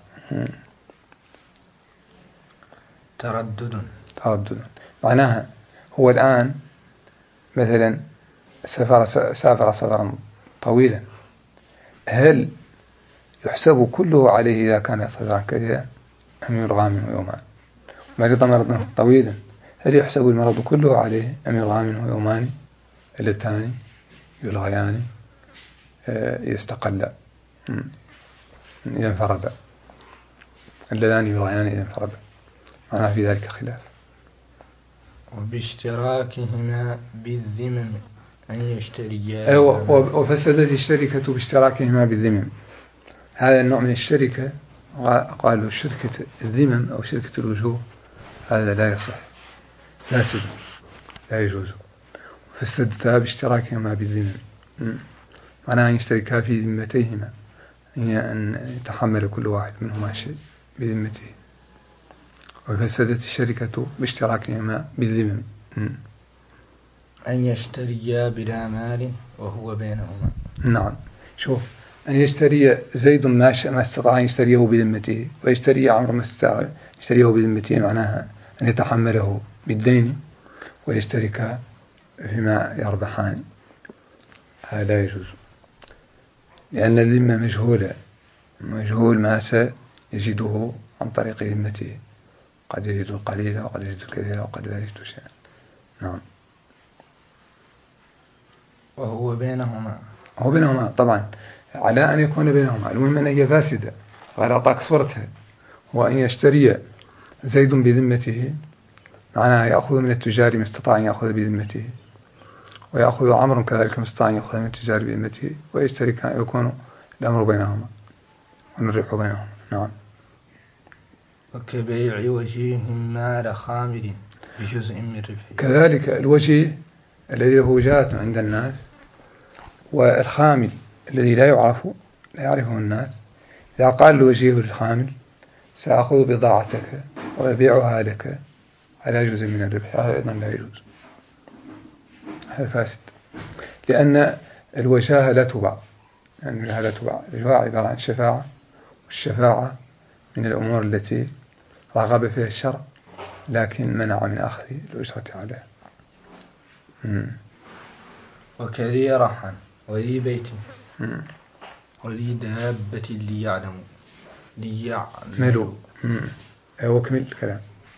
S1: تردد.
S2: معناها هو الآن مثلا سافر سفرا طويلا، هل يحسب كله عليه إذا كان سفرا كثيرا أم يلغى منه يومان؟ مرض مرضا طويلا، هل يحسب المرض كله عليه أم يلغى منه يومان اللتان يلغيان يستقل إذا انفرد، اللذان يلغيان إذا انفرد؟ معناه في ذلك خلاف.
S1: وباشتراكهما بالذمم أن يشتريا.
S2: وفسدت الشركة باشتراكهما بالذمم. هذا النوع من الشركة قالوا شركة الذمم أو شركة الوجوه، هذا لا يصح فاسد لا يجوز. فسدتها باشتراكهما بالذمم، معناها أن يشتركا في ذمتيهما، أن يتحمل كل واحد منهما شيء بذمته. وفسدت الشركة باشتراكهما بالذمم
S1: أن يشتريا بلا مال وهو بينهما.
S2: نعم، شوف، أن يشتري زيد ما استطاع أن يشتريه بذمته، ويشتري عمرو ما استطاع يشتريه بذمته، معناها أن يتحمله بالدين ويشترك فيما يربحان. هذا لا يجوز، لأن الذمة مجهول ما سيجده عن طريق ذمته، قد يجد القليل وقد يجد الكثير وقد لا يجد شيئا. نعم.
S1: وهو بينهما
S2: طبعا على أن يكون بينهما، المهم أن هي فاسدة غير أعطاك صورتها. هو أن يشتري زيد بذمته، معناها يأخذ من التجار ما استطاع أن يأخذ بذمته، ويأخذ عمرو كذلك ما استطاع أن يأخذ من التجار بذمته، ويشتري يكون الأمر بينهما ونربح بينهما. نعم.
S1: وكبيع وجيه مال خامل بجزء من ربحه.
S2: كذلك الوجيه الذي له وجهات عند الناس، والخامل الذي لا يعرفه الناس، إذا قال الوجيه للخامل سأخذ بضاعتك وأبيعها لك على جزء من الربح، هذا أيضا لا يجوز، هذا فاسد، لأن الوجاهة لا تباع. الوجاهة عبارة عن شفاعة، والشفاعة من الأمور التي رغب فيها الشرع لكن منع من أخذ الأجرة عليها.
S1: وكذي رحا وذي بيت وذي دابة ليعملوا.
S2: وكمل الكلام.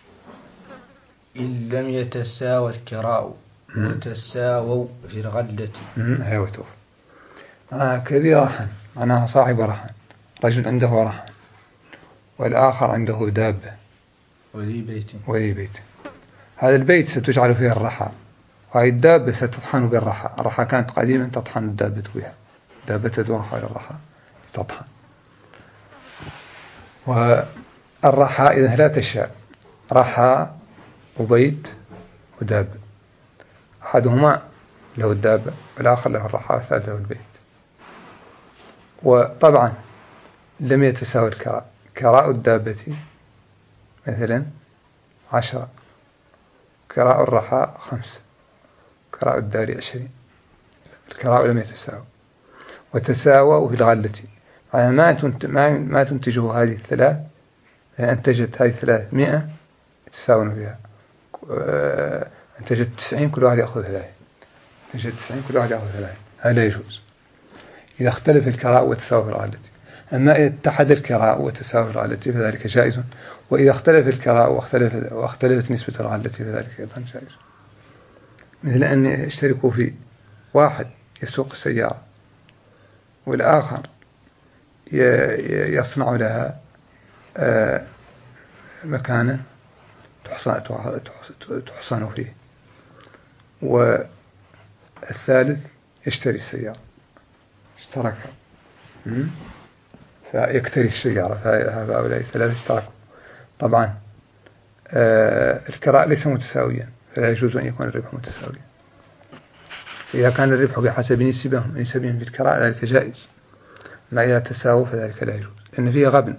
S1: إن لم يتساوى الكراء وتساووا في الغلة.
S2: هاوتوف. كذي رحا معناها صاحب رحا، رجل عنده رحا والآخر عنده دابة. وذي بيت، هذا البيت ستجعل فيه الرحى، وهذه الدابة ستطحن بالرحى. الرحى كانت قديما تطحن الدابة بها، دابة تدور حول الرحى تطحن. الرحى إذا 3 أشياء: رحى وبيت ودابة، أحدهما له الدابة والآخر له الرحى والثالث له البيت. وطبعا لم يتساوي الكراء. كراء الدابة مثلا 10، كراء الرحى 5، كراء الدار 20. الكراء لم يتساووا، وتساووا في الغلة. ما تنتجه هذه الثلاث، أنتجت هذه 300 يتساوون فيها. أنتجت 90 كل واحد يأخذ 3. أنتجت 90 كل واحد يأخذ 3. هذا لا يجوز إذا اختلف الكراء وتساووا في الغلة. أما إذا اتحد الكراء وتساووا في الغلة فذلك جائز، وإذا اختلف الكراء واختلفت نسبة الغلة فذلك أيضا جائز. مثل أن يشتركوا في واحد يسوق السيارة والآخر يصنع لها مكانا تحصن فيه، والثالث يشتري السيارة، اشتركا فيكتري السيارة، فهؤلاء 3 اشتركوا. طبعا الكراء ليس متساويا، فلا يجوز أن يكون الربح متساويا. إذا كان الربح بحسب نسبهم في الكراء ذلك جائز، ما إذا تساووا فذلك لا يجوز، لأن فيه غبن.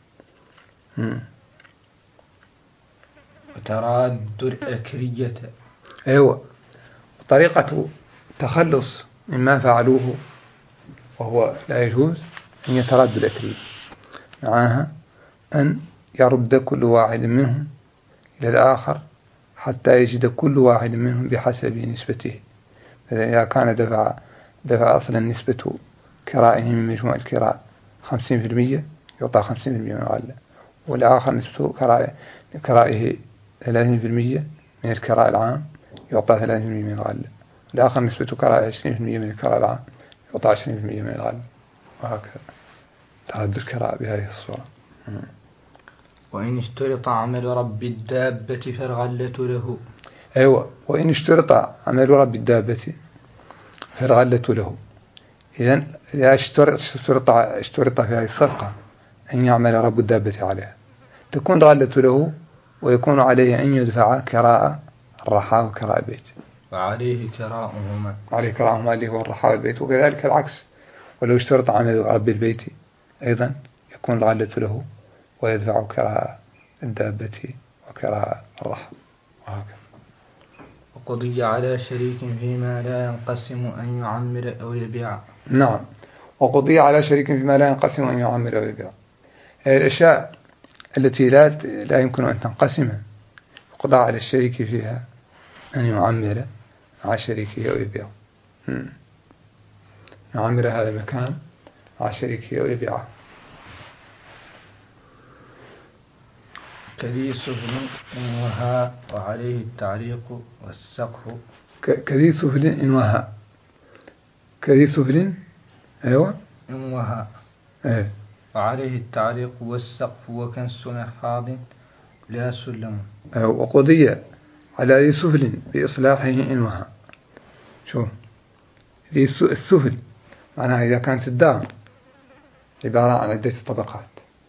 S1: وتراد الأكرية.
S2: أيوة. طريقة تخلص مما فعلوه وهو لا يجوز أن يتراد الأكرية، معها أن يرد كل واحد منهم إلى الآخر حتى يجد كل واحد منهم بحسب نسبته. إذا كان دفع أصلا نسبة كرائه من مجموع الكراء 50%، يعطى 50% من الغلة، والآخر نسبة كرائه 30% من الكراء العام، يعطى 30% من الغلة، والآخر نسبة كرائه 20% من الكراء العام، يعطى 20% من الغلة، وهكذا ترد الكراء بهذه الصورة.
S1: وإن اشترط عمل رب الدابة فالغلة له.
S2: أيوة. وإن اشترط عمل رب الدابة فالغلة له. إذا اشترط في هذه الصفقة أن يعمل رب الدابة عليها، تكون الغلة له، ويكون عليه أن يدفع كراء الرحى وكراء البيت،
S1: وعليه كراؤهما.
S2: عليه كراؤهما اللي هو الرحى والبيت، وكذلك العكس. ولو اشترط عمل رب البيت أيضا يكون الغلة له، ويدفع كراء الدابة وكراء الرحى، وهكذا.
S1: وقضي على شريك فيما لا ينقسم أن يعمر أو يبيع.
S2: نعم. وقضي على شريك فيما لا ينقسم أن يعمر أو يبيع. الأشياء التي لا يمكن أن تنقسم، قضى على الشريك فيها أن يعمر مع شريكه أو يبيع. يعمر هذا المكان مع شريكه أو يبيعه.
S1: كذي سفل إن وهى وعليه التعليق والسقف.
S2: كذي سفل إن وهى. كذي سفل، أيوة،
S1: إن وهى،
S2: أيه.
S1: وعليه التعليق والسقف وكنس مرحاض لا سلم.
S2: وقضي على ذي سفل بإصلاحه إن وهى. شوف، ذي السفل معناها إذا كانت الدار عبارة عن عدة طبقات،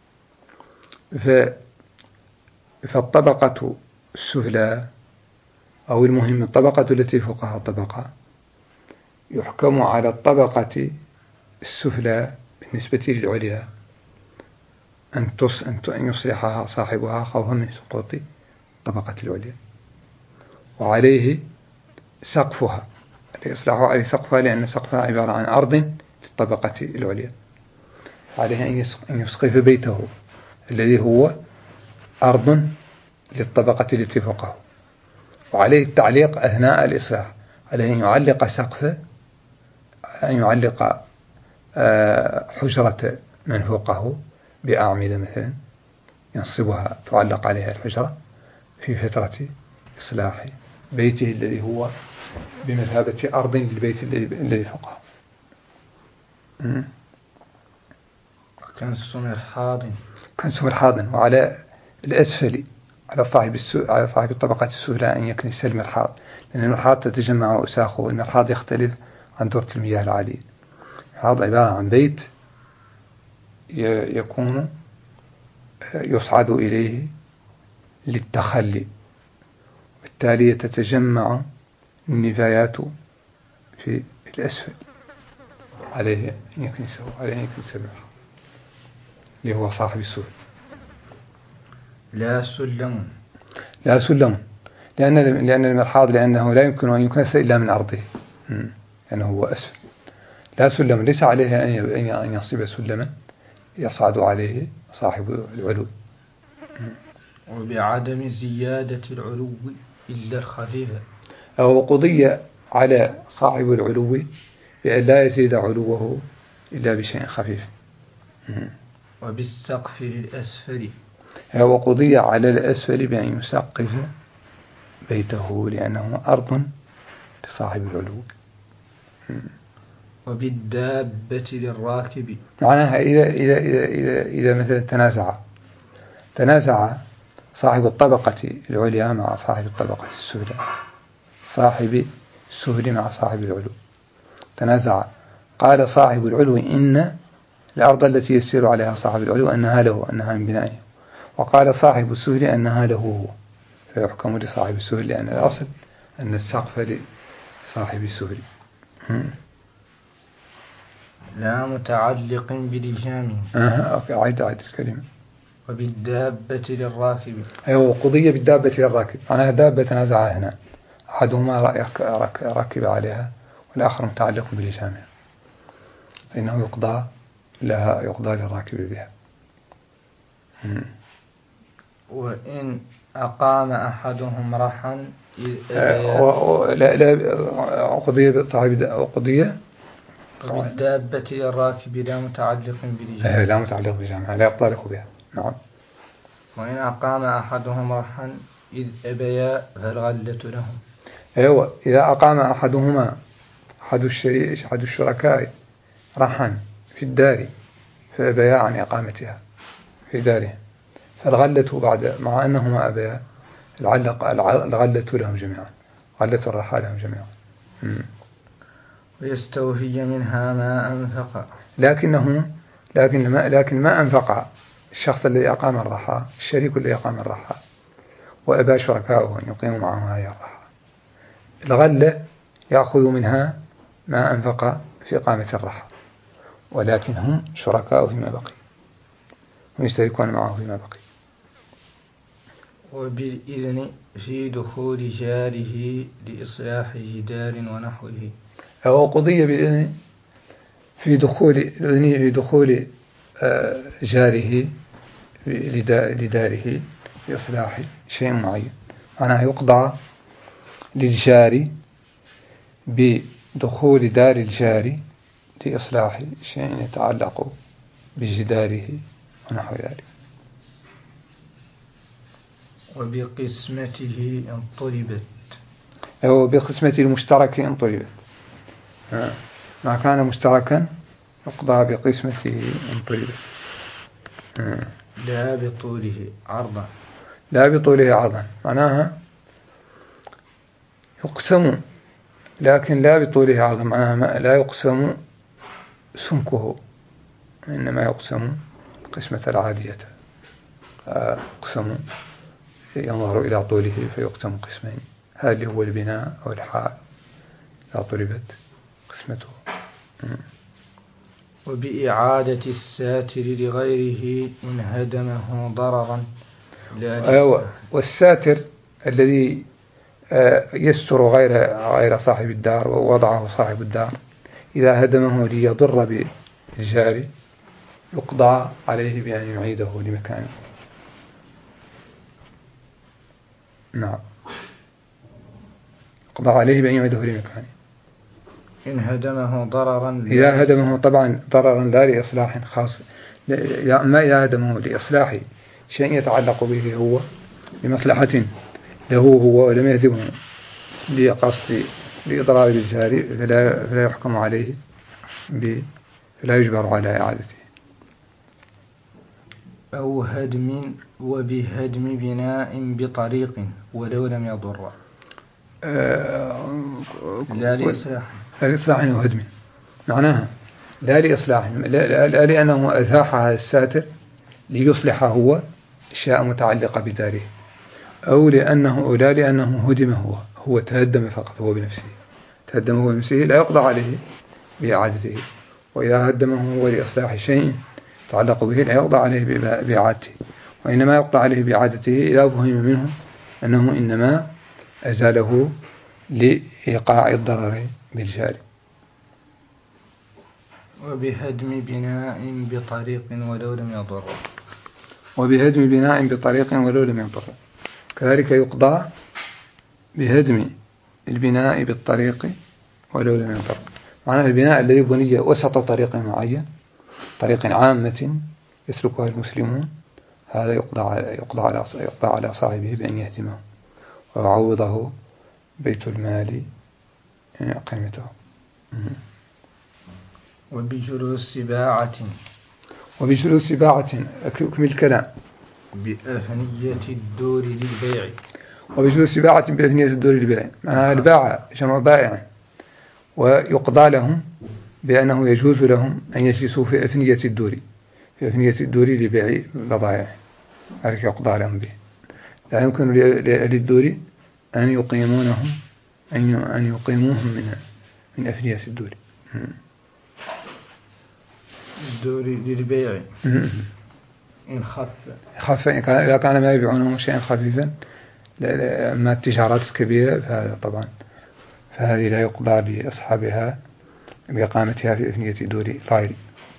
S2: فالطبقة السفلى أو المهم الطبقة التي فوقها طبقة، يحكم على الطبقة السفلى بالنسبة للعليا أن يصلحها صاحبها خوفا من سقوط الطبقة العليا، وعليه سقفها، يصلحها عليه سقفها لأن سقفها عبارة عن أرض للطبقة العليا، عليه أن يسقف بيته الذي هو أرض للطبقة التي فوقه، وعليه التعليق أثناء الإصلاح، عليه أن يعلق سقفه، أن يعلق حجرة من فوقه بأعمدة مثلا ينصبها تعلق عليها الحجرة في فترة إصلاح بيته الذي هو بمثابة أرض للبيت الذي فوقه.
S1: كنس مرحاض. كنس
S2: مرحاض. وعلى الأسفل على صاحب الطبقة السفلى أن يكنس المرحاض، لأن المرحاض تتجمع أساخه. المرحاض يختلف عن دورة المياه العادية. المرحاض عبارة عن بيت يكون يصعد إليه للتخلي، بالتالي تتجمع النفايات في الأسفل، عليه أن يكنسه اللي هو صاحب السفل.
S1: لا سلم
S2: لأن المرحاض لأنه لا يمكن أن يكنس إلا من عرضه، لأنه هو أسفل. لا سلم، ليس عليه أن يصيب سلما يصعد عليه صاحب العلو.
S1: وبعدم زيادة العلو إلا الخفيفة،
S2: أو قضي على صاحب العلو بأن لا يزيد علوه إلا بشيء خفيف.
S1: وبالسقف للأسفل،
S2: أو قضي على الأسفل بأن يسقف بيته لأنه أرض لصاحب العلو.
S1: وبالدابة للراكب،
S2: معناها إذا مثلا تنازع صاحب الطبقة العليا مع صاحب الطبقة السفلى، صاحب السفل مع صاحب العلو تنازع، قال صاحب العلو إن الأرض التي يسير عليها صاحب العلو أنها له، أنها من بنائه، وقال صاحب السفل أنها له هو، فيحكم لصاحب السفل لأن الأصل أن السقف لصاحب السفل.
S1: لا متعلق بلجامه.
S2: أعيد الكلمة.
S1: وبالدابة للراكب،
S2: أيوة، قضية بالدابة للراكب، معناها دابة تنازعها هنا، أحدهما ركب عليها والآخر متعلق بلجامها، فإنه يقضى للراكب بها.
S1: وإن أقام أحدهم رحا
S2: قضية
S1: وبالدابة للراكب لا متعلق بلجامه.
S2: لا متعلق بلجامها، لا يقضى له بها. نعم.
S1: وإن أقام أحدهم رحا إذ أبيا فالغلة لهم.
S2: أيوة، إذا أقام أحدهما أحد الشركاء رحا في الدار فأبيا عن إقامتها في داره، فالغلة بعد، مع أنهما أبيا، الغلة لهم جميعا، غلة الرحى لهم جميعا.
S1: ويستوفي منها ما أنفق،
S2: لكن ما أنفق الشخص الذي أقام الرحى، الشريك الذي أقام الرحى وأبى شركاؤه أن يقيموا معه هذه الرحى، الغلة يأخذ منها ما أنفق في إقامة الرحى، ولكن هم شركاء فيما بقي، هم يشتركون معه فيما بقي.
S1: وبالإذن في دخول جاره لإصلاح جدار ونحوه.
S2: أو قضية بالإذن في دخول جاره لداره لإصلاح شيء معين، معناها يقضى للجار بدخول دار الجار لإصلاح شيء يتعلق بجداره ونحو ذلك.
S1: وبقسمته إن طلبت،
S2: أو بقسمته المشترك إن طلبت، ما كان مشتركا يقضى بقسمته إن طلبت.
S1: لا بطوله عرضا،
S2: معناها يقسم، لكن لا بطوله عرضا، معناها لا يقسم سمكه، إنما يقسم قسمة العادية، يقسم ينظر إلى طوله فيقسم قسمين، هل هو البناء أو الحال لا طلبت قسمته.
S1: وبإعادة الساتر لغيره إن هدمه ضررا
S2: والساتر الذي يستر غير صاحب الدار ووضعه صاحب الدار، إذا هدمه ليضر بالجار يقضى عليه بأن يعيده لمكانه. نعم، يقضى عليه بأن يعيده لمكانه.
S1: إن هدمه ضررا،
S2: إذا هدمه طبعا ضررا لا لإصلاح خاص، ما إذا هدمه لإصلاح شيء يتعلق به هو لمصلحة له هو، ولم يهدمه لقصد لإضرار الجار، فلا يحكم عليه فلا يجبر على إعادته.
S1: أو هدم، وبهدم بناء بطريق ولو لم يضر، لا لإصلاح
S2: وهدم، معناها لا لإصلاح، لا لأنه أزاح هذا الساتر ليصلح هو أشياء متعلقة بداره، أو لا لأنه هدم هو تهدم فقط هو بنفسه، تهدم هو بنفسه لا يقضى عليه بإعادته. وإذا هدمه هو لإصلاح شيء يتعلق به لا يقضى عليه بإعادته، وإنما يقضى عليه بإعادته إذا فهم منه أنه إنما أزاله لإيقاع الضرر بالجار.
S1: وبهدم بناء بطريق ولو لم يضر،
S2: وبهدم بناء بطريق ولو لم يضر، كذلك يقضى بهدم البناء بالطريق ولو لم يضر. معناه البناء الذي بني وسط طريق معين، طريق عامة يسلكها المسلمون، هذا يقضى على صاحبه بأن يهدمه ويعوضه بيت المال قيمته.
S1: وبجلوس سباعة،
S2: وبجلوس سباعة أكمل الكلام.
S1: بأفنية الدور للبيع،
S2: وبجلوس سباعة بأفنية الدور للبيع، معناها الباعة جمع بائع، ويقضى لهم بأنه يجوز لهم أن يجلسوا في أفنية الدور، في أفنية الدور لبيع بضائع، ذلك يقضى لهم به. لا يمكن لأهل الدور أن يقيموهم من أفنية الدور.
S1: الدور للبيع إن خف،
S2: إذا كان ما يبيعونه شيئا خفيفا، أما التجارات الكبيرة فهذا طبعا فهذه لا يقضى لأصحابها بإقامتها في أفنية دور غير.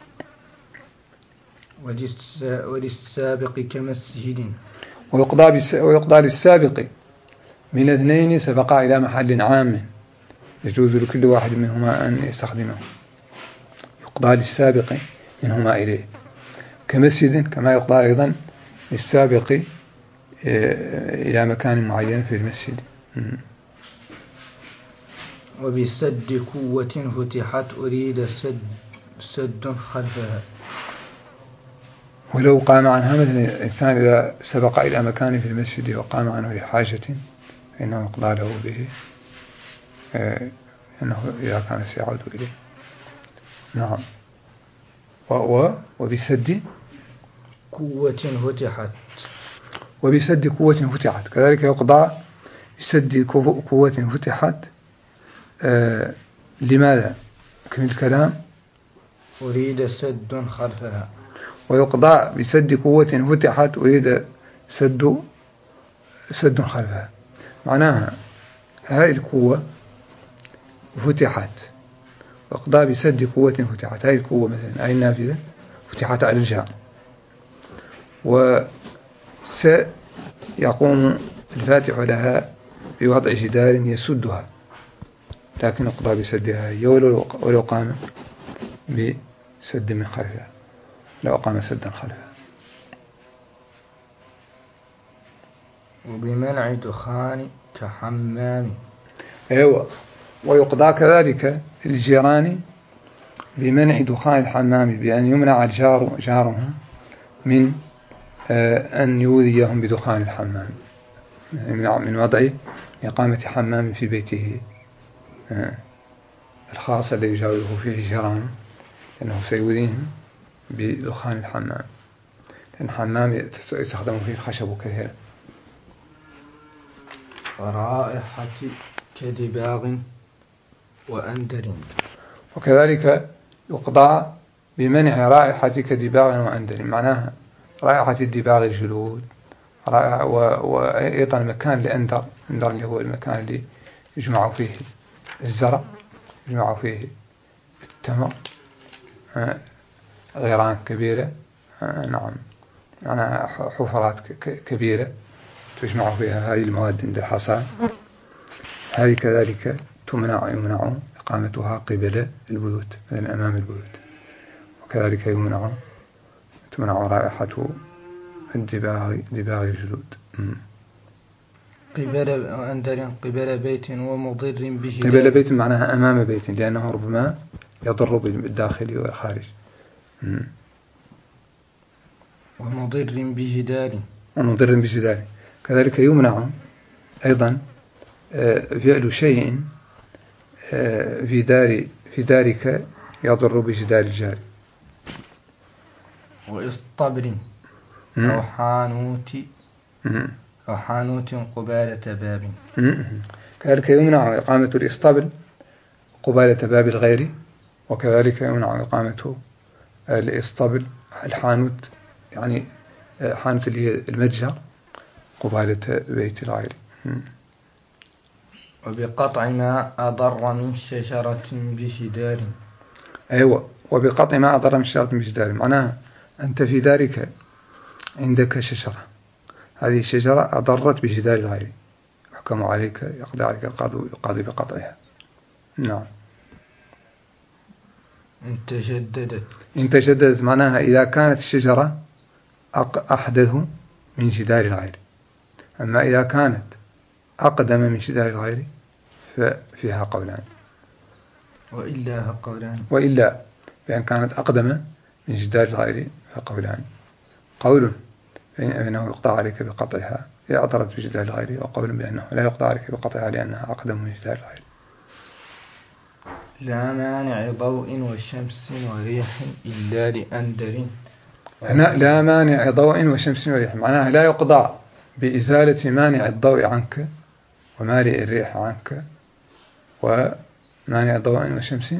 S1: وللسابق كمسجد،
S2: ويقضى للسابق من اثنين سبقا إلى محل عام يجوز لكل واحد منهما أن يستخدمه، يقضى للسابق منهما إليه كمسجد، كما يقضى أيضا للسابق إلى مكان معين في المسجد.
S1: وبسد قوة فتحت أريد سد خلفها،
S2: ولو قام عنها، مثل الإنسان إذا سبق إلى مكان في المسجد وقام عنه لحاجة فإنه يقضى له به أنه إذا كان سيعود إليه. نعم. وبسد
S1: قوة فتحت،
S2: وبسد قوة فتحت، كذلك يقضى بسد قوة فتحت. لماذا؟ كم الكلام.
S1: أريد سد خلفها،
S2: ويقضى بسد قوة فتحت أريد سد خلفها، معناها هذه القوة فتحت ويقضى بسد قوة فتحت. هذه القوة مثلا هذه النافذة فتحت على الجهة، وسيقوم الفاتح لها بوضع جدار يسدها، لكن يقضى بسدها هي ولو قام بسد من خلفها، لو قام سدا خلفها.
S1: وبمنع دخان كحمام،
S2: أيوة. ويقضى كذلك الجيران بمنع دخان الحمام، بأن يمنع جارهم من أن يؤذيهم بدخان الحمام، من وضع إقامة حمام في بيته الخاص الذي يجاوره فيه جيران، لأنه سيؤذيهم بدخان الحمام، لأن الحمام يستخدم فيه الخشب كثيرا.
S1: ورائحة كدباغ وأندر،
S2: وكذلك يقضى بمنع رائحة كدباغ وأندر، معناها رائحة الدباغ الجلود، وأيضا مكان لأندر، أندر اللي هو المكان اللي يجمع فيه الزرع، يجمع فيه التمر، غيران كبيرة، نعم، معناها حفرات كبيرة تجمع فيها هذه المواد عند الحصاد، هذه كذلك يمنع إقامتها قبل البيوت، من أمام البيوت. وكذلك تمنع رائحة دباغ الجلود.
S1: قبل بيت ومضر به،
S2: قبل بيت معناها أمام بيت، لأنه ربما يضر بالداخل والخارج.
S1: ومضر
S2: بجدار، كذلك يمنع أيضا فعل شيء في دارك يضر بجدار الجار.
S1: أو حانوت قبالة باب.
S2: كذلك يمنع إقامة الإسطبل قبالة باب الغير، وكذلك يمنع إقامة الإسطبل الحانوت، يعني حانوت اللي هي المتجر قبالة بيت الغير.
S1: وبقطع ما أضر من شجرة بجدار.
S2: أيوة، وبقطع ما أضر من شجرة بجدار، معناها أنت في دارك عندك شجرة، هذه الشجرة أضرت بجدار الغير، يحكم عليك، يقضي عليك القاضي بقطعها. نعم. إن تجددت معناها إذا كانت الشجرة أحدث من جدار الغير، أما إذا كانت أقدم من جدار الغير ففيها قولان. وإلا بأن كانت أقدم من جدار الغير فقولان. قول بأنه يقطع عليك بقطعها إذا أضرت بجدار الغير، وقول بأنه لا يقطع عليك بقطعها لأنها أقدم من جدار الغير.
S1: لا مانع ضوء وشمس وريح إلا لأندر.
S2: لا مانع ضوء وشمس وريح، معناها لا يقضى بإزالة مانع الضوء عنك ومانع الريح عنك، ومانع ضوء وشمس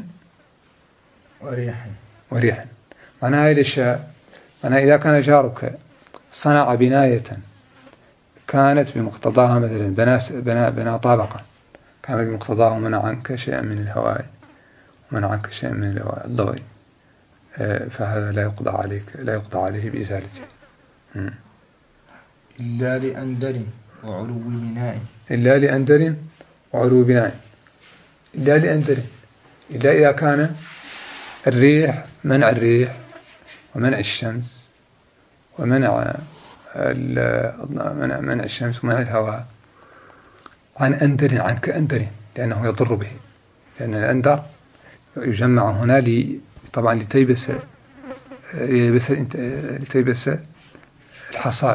S2: وريح. معناها هذه الأشياء، معناها إذا كان جارك صنع بناية كانت بمقتضاها مثلا بنى طابقة كان بمقتضاه منع عنك شيئا من الهواء ومنع عنك شيئا من الضوء، فهذا لا يقضى عليه بإزالته.
S1: إلا لأندر وعلو بناء.
S2: إلا لأندر وعلو بناء. إلا لأندر، إلا إذا كان الريح، منع الريح ومنع الشمس ومنع منع الشمس ومنع الهواء عن أندر، عن كأندر، لأنه يضر به، لأن الأندر يجمع هنا طبعا لتيبس الحصاد،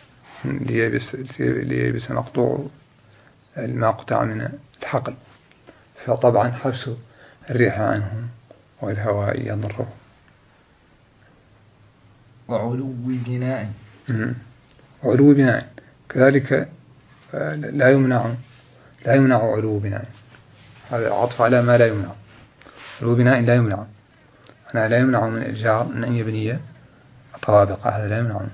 S2: ليبس مقطوع ما قطع من الحقل، فطبعا حبس الريح عنه والهواء يضره.
S1: وعلو بناء.
S2: علو بناء كذلك لا يمنع علو بناء، هذا عطف على ما لا يمنع. علو بناء لا يمنع، أنا لا يمنع من الجار من أن يبني طوابق، هذا لا يمنع.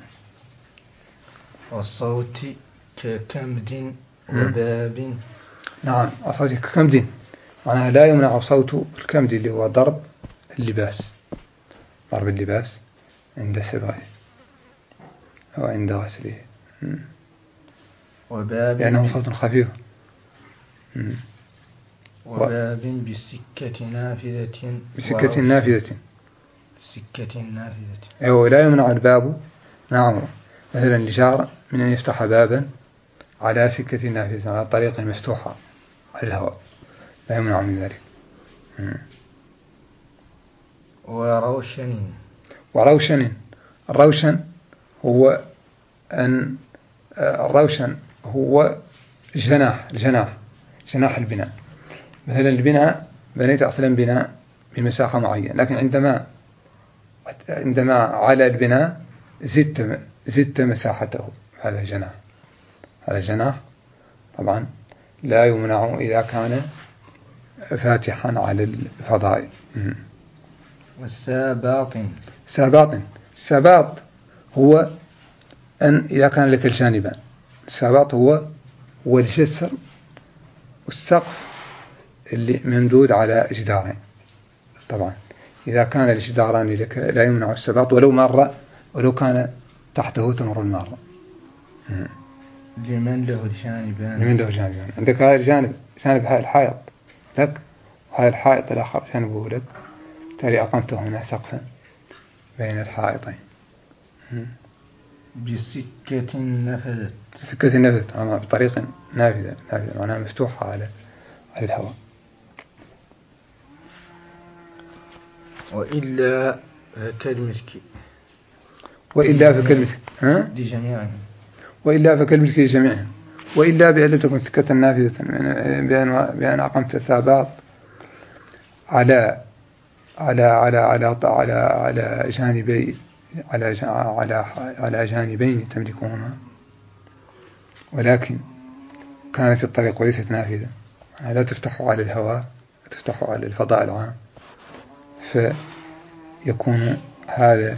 S1: والصوت ككمد وباب.
S2: نعم، الصوت ككمد، معناها لا يمنع صوت الكمد اللي هو ضرب اللباس عند سبغه أو عند غسله،
S1: وباب
S2: لأنه صوت خفيف.
S1: وباب بسكة نافذة.
S2: أيوة، لا يمنع الباب، نعم، مثلا لجار من أن يفتح بابا على سكة نافذة، على طريق مفتوحة على الهواء، لا يمنع من ذلك. وروشن. الروشن هو جناح البناء. مثلا البناء بنيت أصلا بناء بمساحة معينة، لكن عندما على البناء زدت مساحته، هذا جناح طبعا لا يمنع إذا كان فاتحا على الفضاء. الساباط هو أن إذا كان لك الجانبان، الساباط هو الجسر والسقف اللي ممدود على جدارين. طبعا إذا كان الجداران لك لا يمنع السباط ولو كان تحته تمر المارة.
S1: لمن له جانبان.
S2: عندك هذا الجانب، جانب هذا الحائط لك، وهذا الحائط الآخر جانبه لك، تالي أقمت هنا سقفا بين الحائطين.
S1: بسكة نفذت.
S2: بطريق نافذة معناها مفتوحة على الهواء.
S1: وإلا فكالملك
S2: لجميعهم. وإلا بأن تكون سكة نافذة، بأن أقمت ثابات على جانبي على جانبين تملكهما، ولكن كانت الطريق وليست نافذة، لا تفتح على الهواء، تفتح على الفضاء العام، فيكون هذا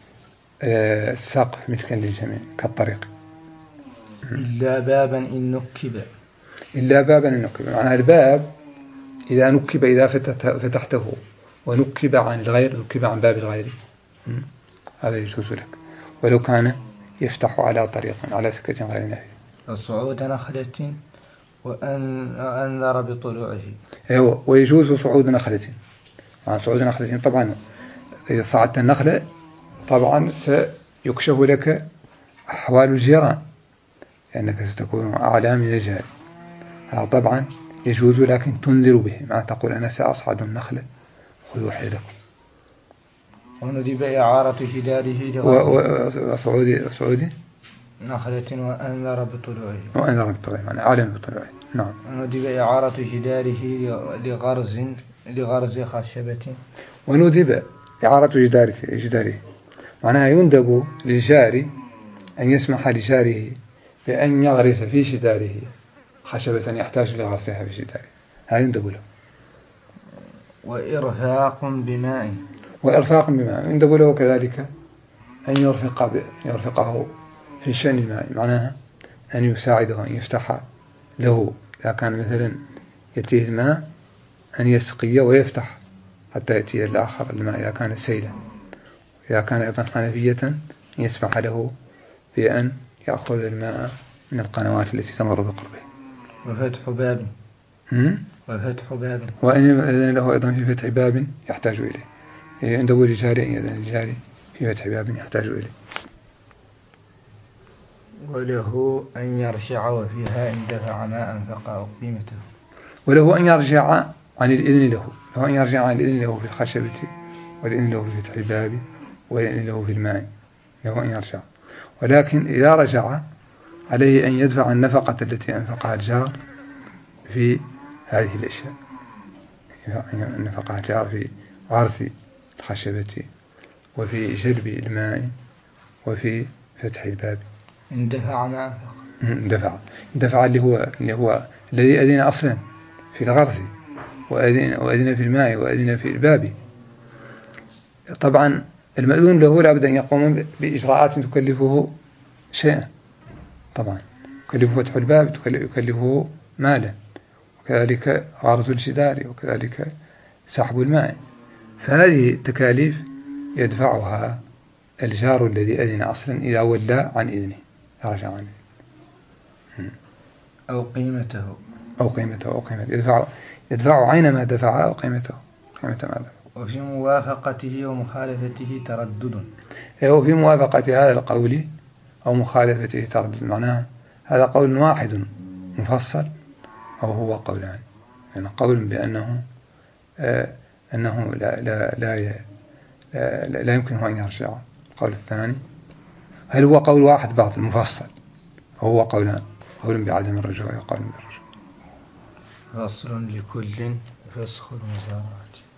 S2: السقف ملكا للجميع كالطريق.
S1: إلا بابا إن نكب.
S2: إلا بابا إن نكب، معناها الباب إذا نكب، إذا فتحته ونكب عن الغير، نكب عن باب الغير، هذا يجوز لك، ولو كان يفتح على طريق على سكة غير نافذة.
S1: وصعود نخلة وأنذر بطلوعه.
S2: أيوة، ويجوز صعود نخلة. مع صعود نخلة طبعا إذا صعدت النخلة طبعا سيكشف لك أحوال الجيران، لأنك ستكون أعلى من الجهل، هذا طبعا يجوز، لكن تنذر به، مع تقول أنا سأصعد النخلة خذوا حيلكم.
S1: وندب إعارة جداره
S2: وصعود
S1: نخلة وأنذر بطلوعه.
S2: وأنذر بطلوعه، معنى أعلم بطلوعه. نعم.
S1: وندب إعارة جداره لغرز خشبة.
S2: وندب إعارة جداره، معناها يندب للجار أن يسمح لجاره بأن يغرس في جداره خشبة يحتاج لغرسها في جداره، هذا يندب له.
S1: وإرفاق بماء.
S2: يندب له كذلك أن يرفقه في شأن الماء، معناها أن يساعده، أن يفتح له إذا كان مثلا يأتيه الماء أن يسقي ويفتح حتى يأتي الآخر الماء إذا كان سيلا. إذا كان أيضا حنفية يسمح له بأن يأخذ الماء من القنوات التي تمر بقربه.
S1: وفتح باب.
S2: وإن يأذن له أيضا في فتح باب يحتاج إليه، عنده رجال أن يأذن رجال في فتح باب يحتاج إليه.
S1: وله أن يرشع وفيها إن دفع ما أنفق قيمته.
S2: وله أن يرجع عن الإذن له في الخشبة، والإذن له في فتح الباب، والإذن له في الماء، له أن يرجع. ولكن إذا رجع عليه أن يدفع النفقة التي أنفقها الجار في هذه الأشياء، نفقها الجار في غرس الخشبة وفي جلب الماء وفي فتح الباب.
S1: اندفع ما أنفق.
S2: اندفع اللي هو الذي أذن أصلا في الغرس، وأذن في الماء، وأذن في الباب. طبعا المأذون له لابد أن يقوم بإجراءات تكلفه شيئا، طبعا يكلفه فتح الباب، يكلفه مالا، وكذلك غرس الجدار، وكذلك سحب الماء، فهذه التكاليف يدفعها الجار الذي أذن أصلا إذا ولى عن إذنه، رجع عنه.
S1: أو قيمته
S2: يدفع عينما دفع، أو قيمته ما دفع.
S1: وفي موافقته ومخالفته تردد.
S2: وفي موافقة هذا القول أو مخالفته تردد، معناه هذا قول واحد مفصل أو هو قولان، يعني قول بأنه أنه لا يمكنه أن يرجع. القول الثاني هل هو قول واحد باطل مفصل أو هو قولان، قول بعدم الرجوع وقول بالرجوع.
S1: فصل لكل فسخ المزارات.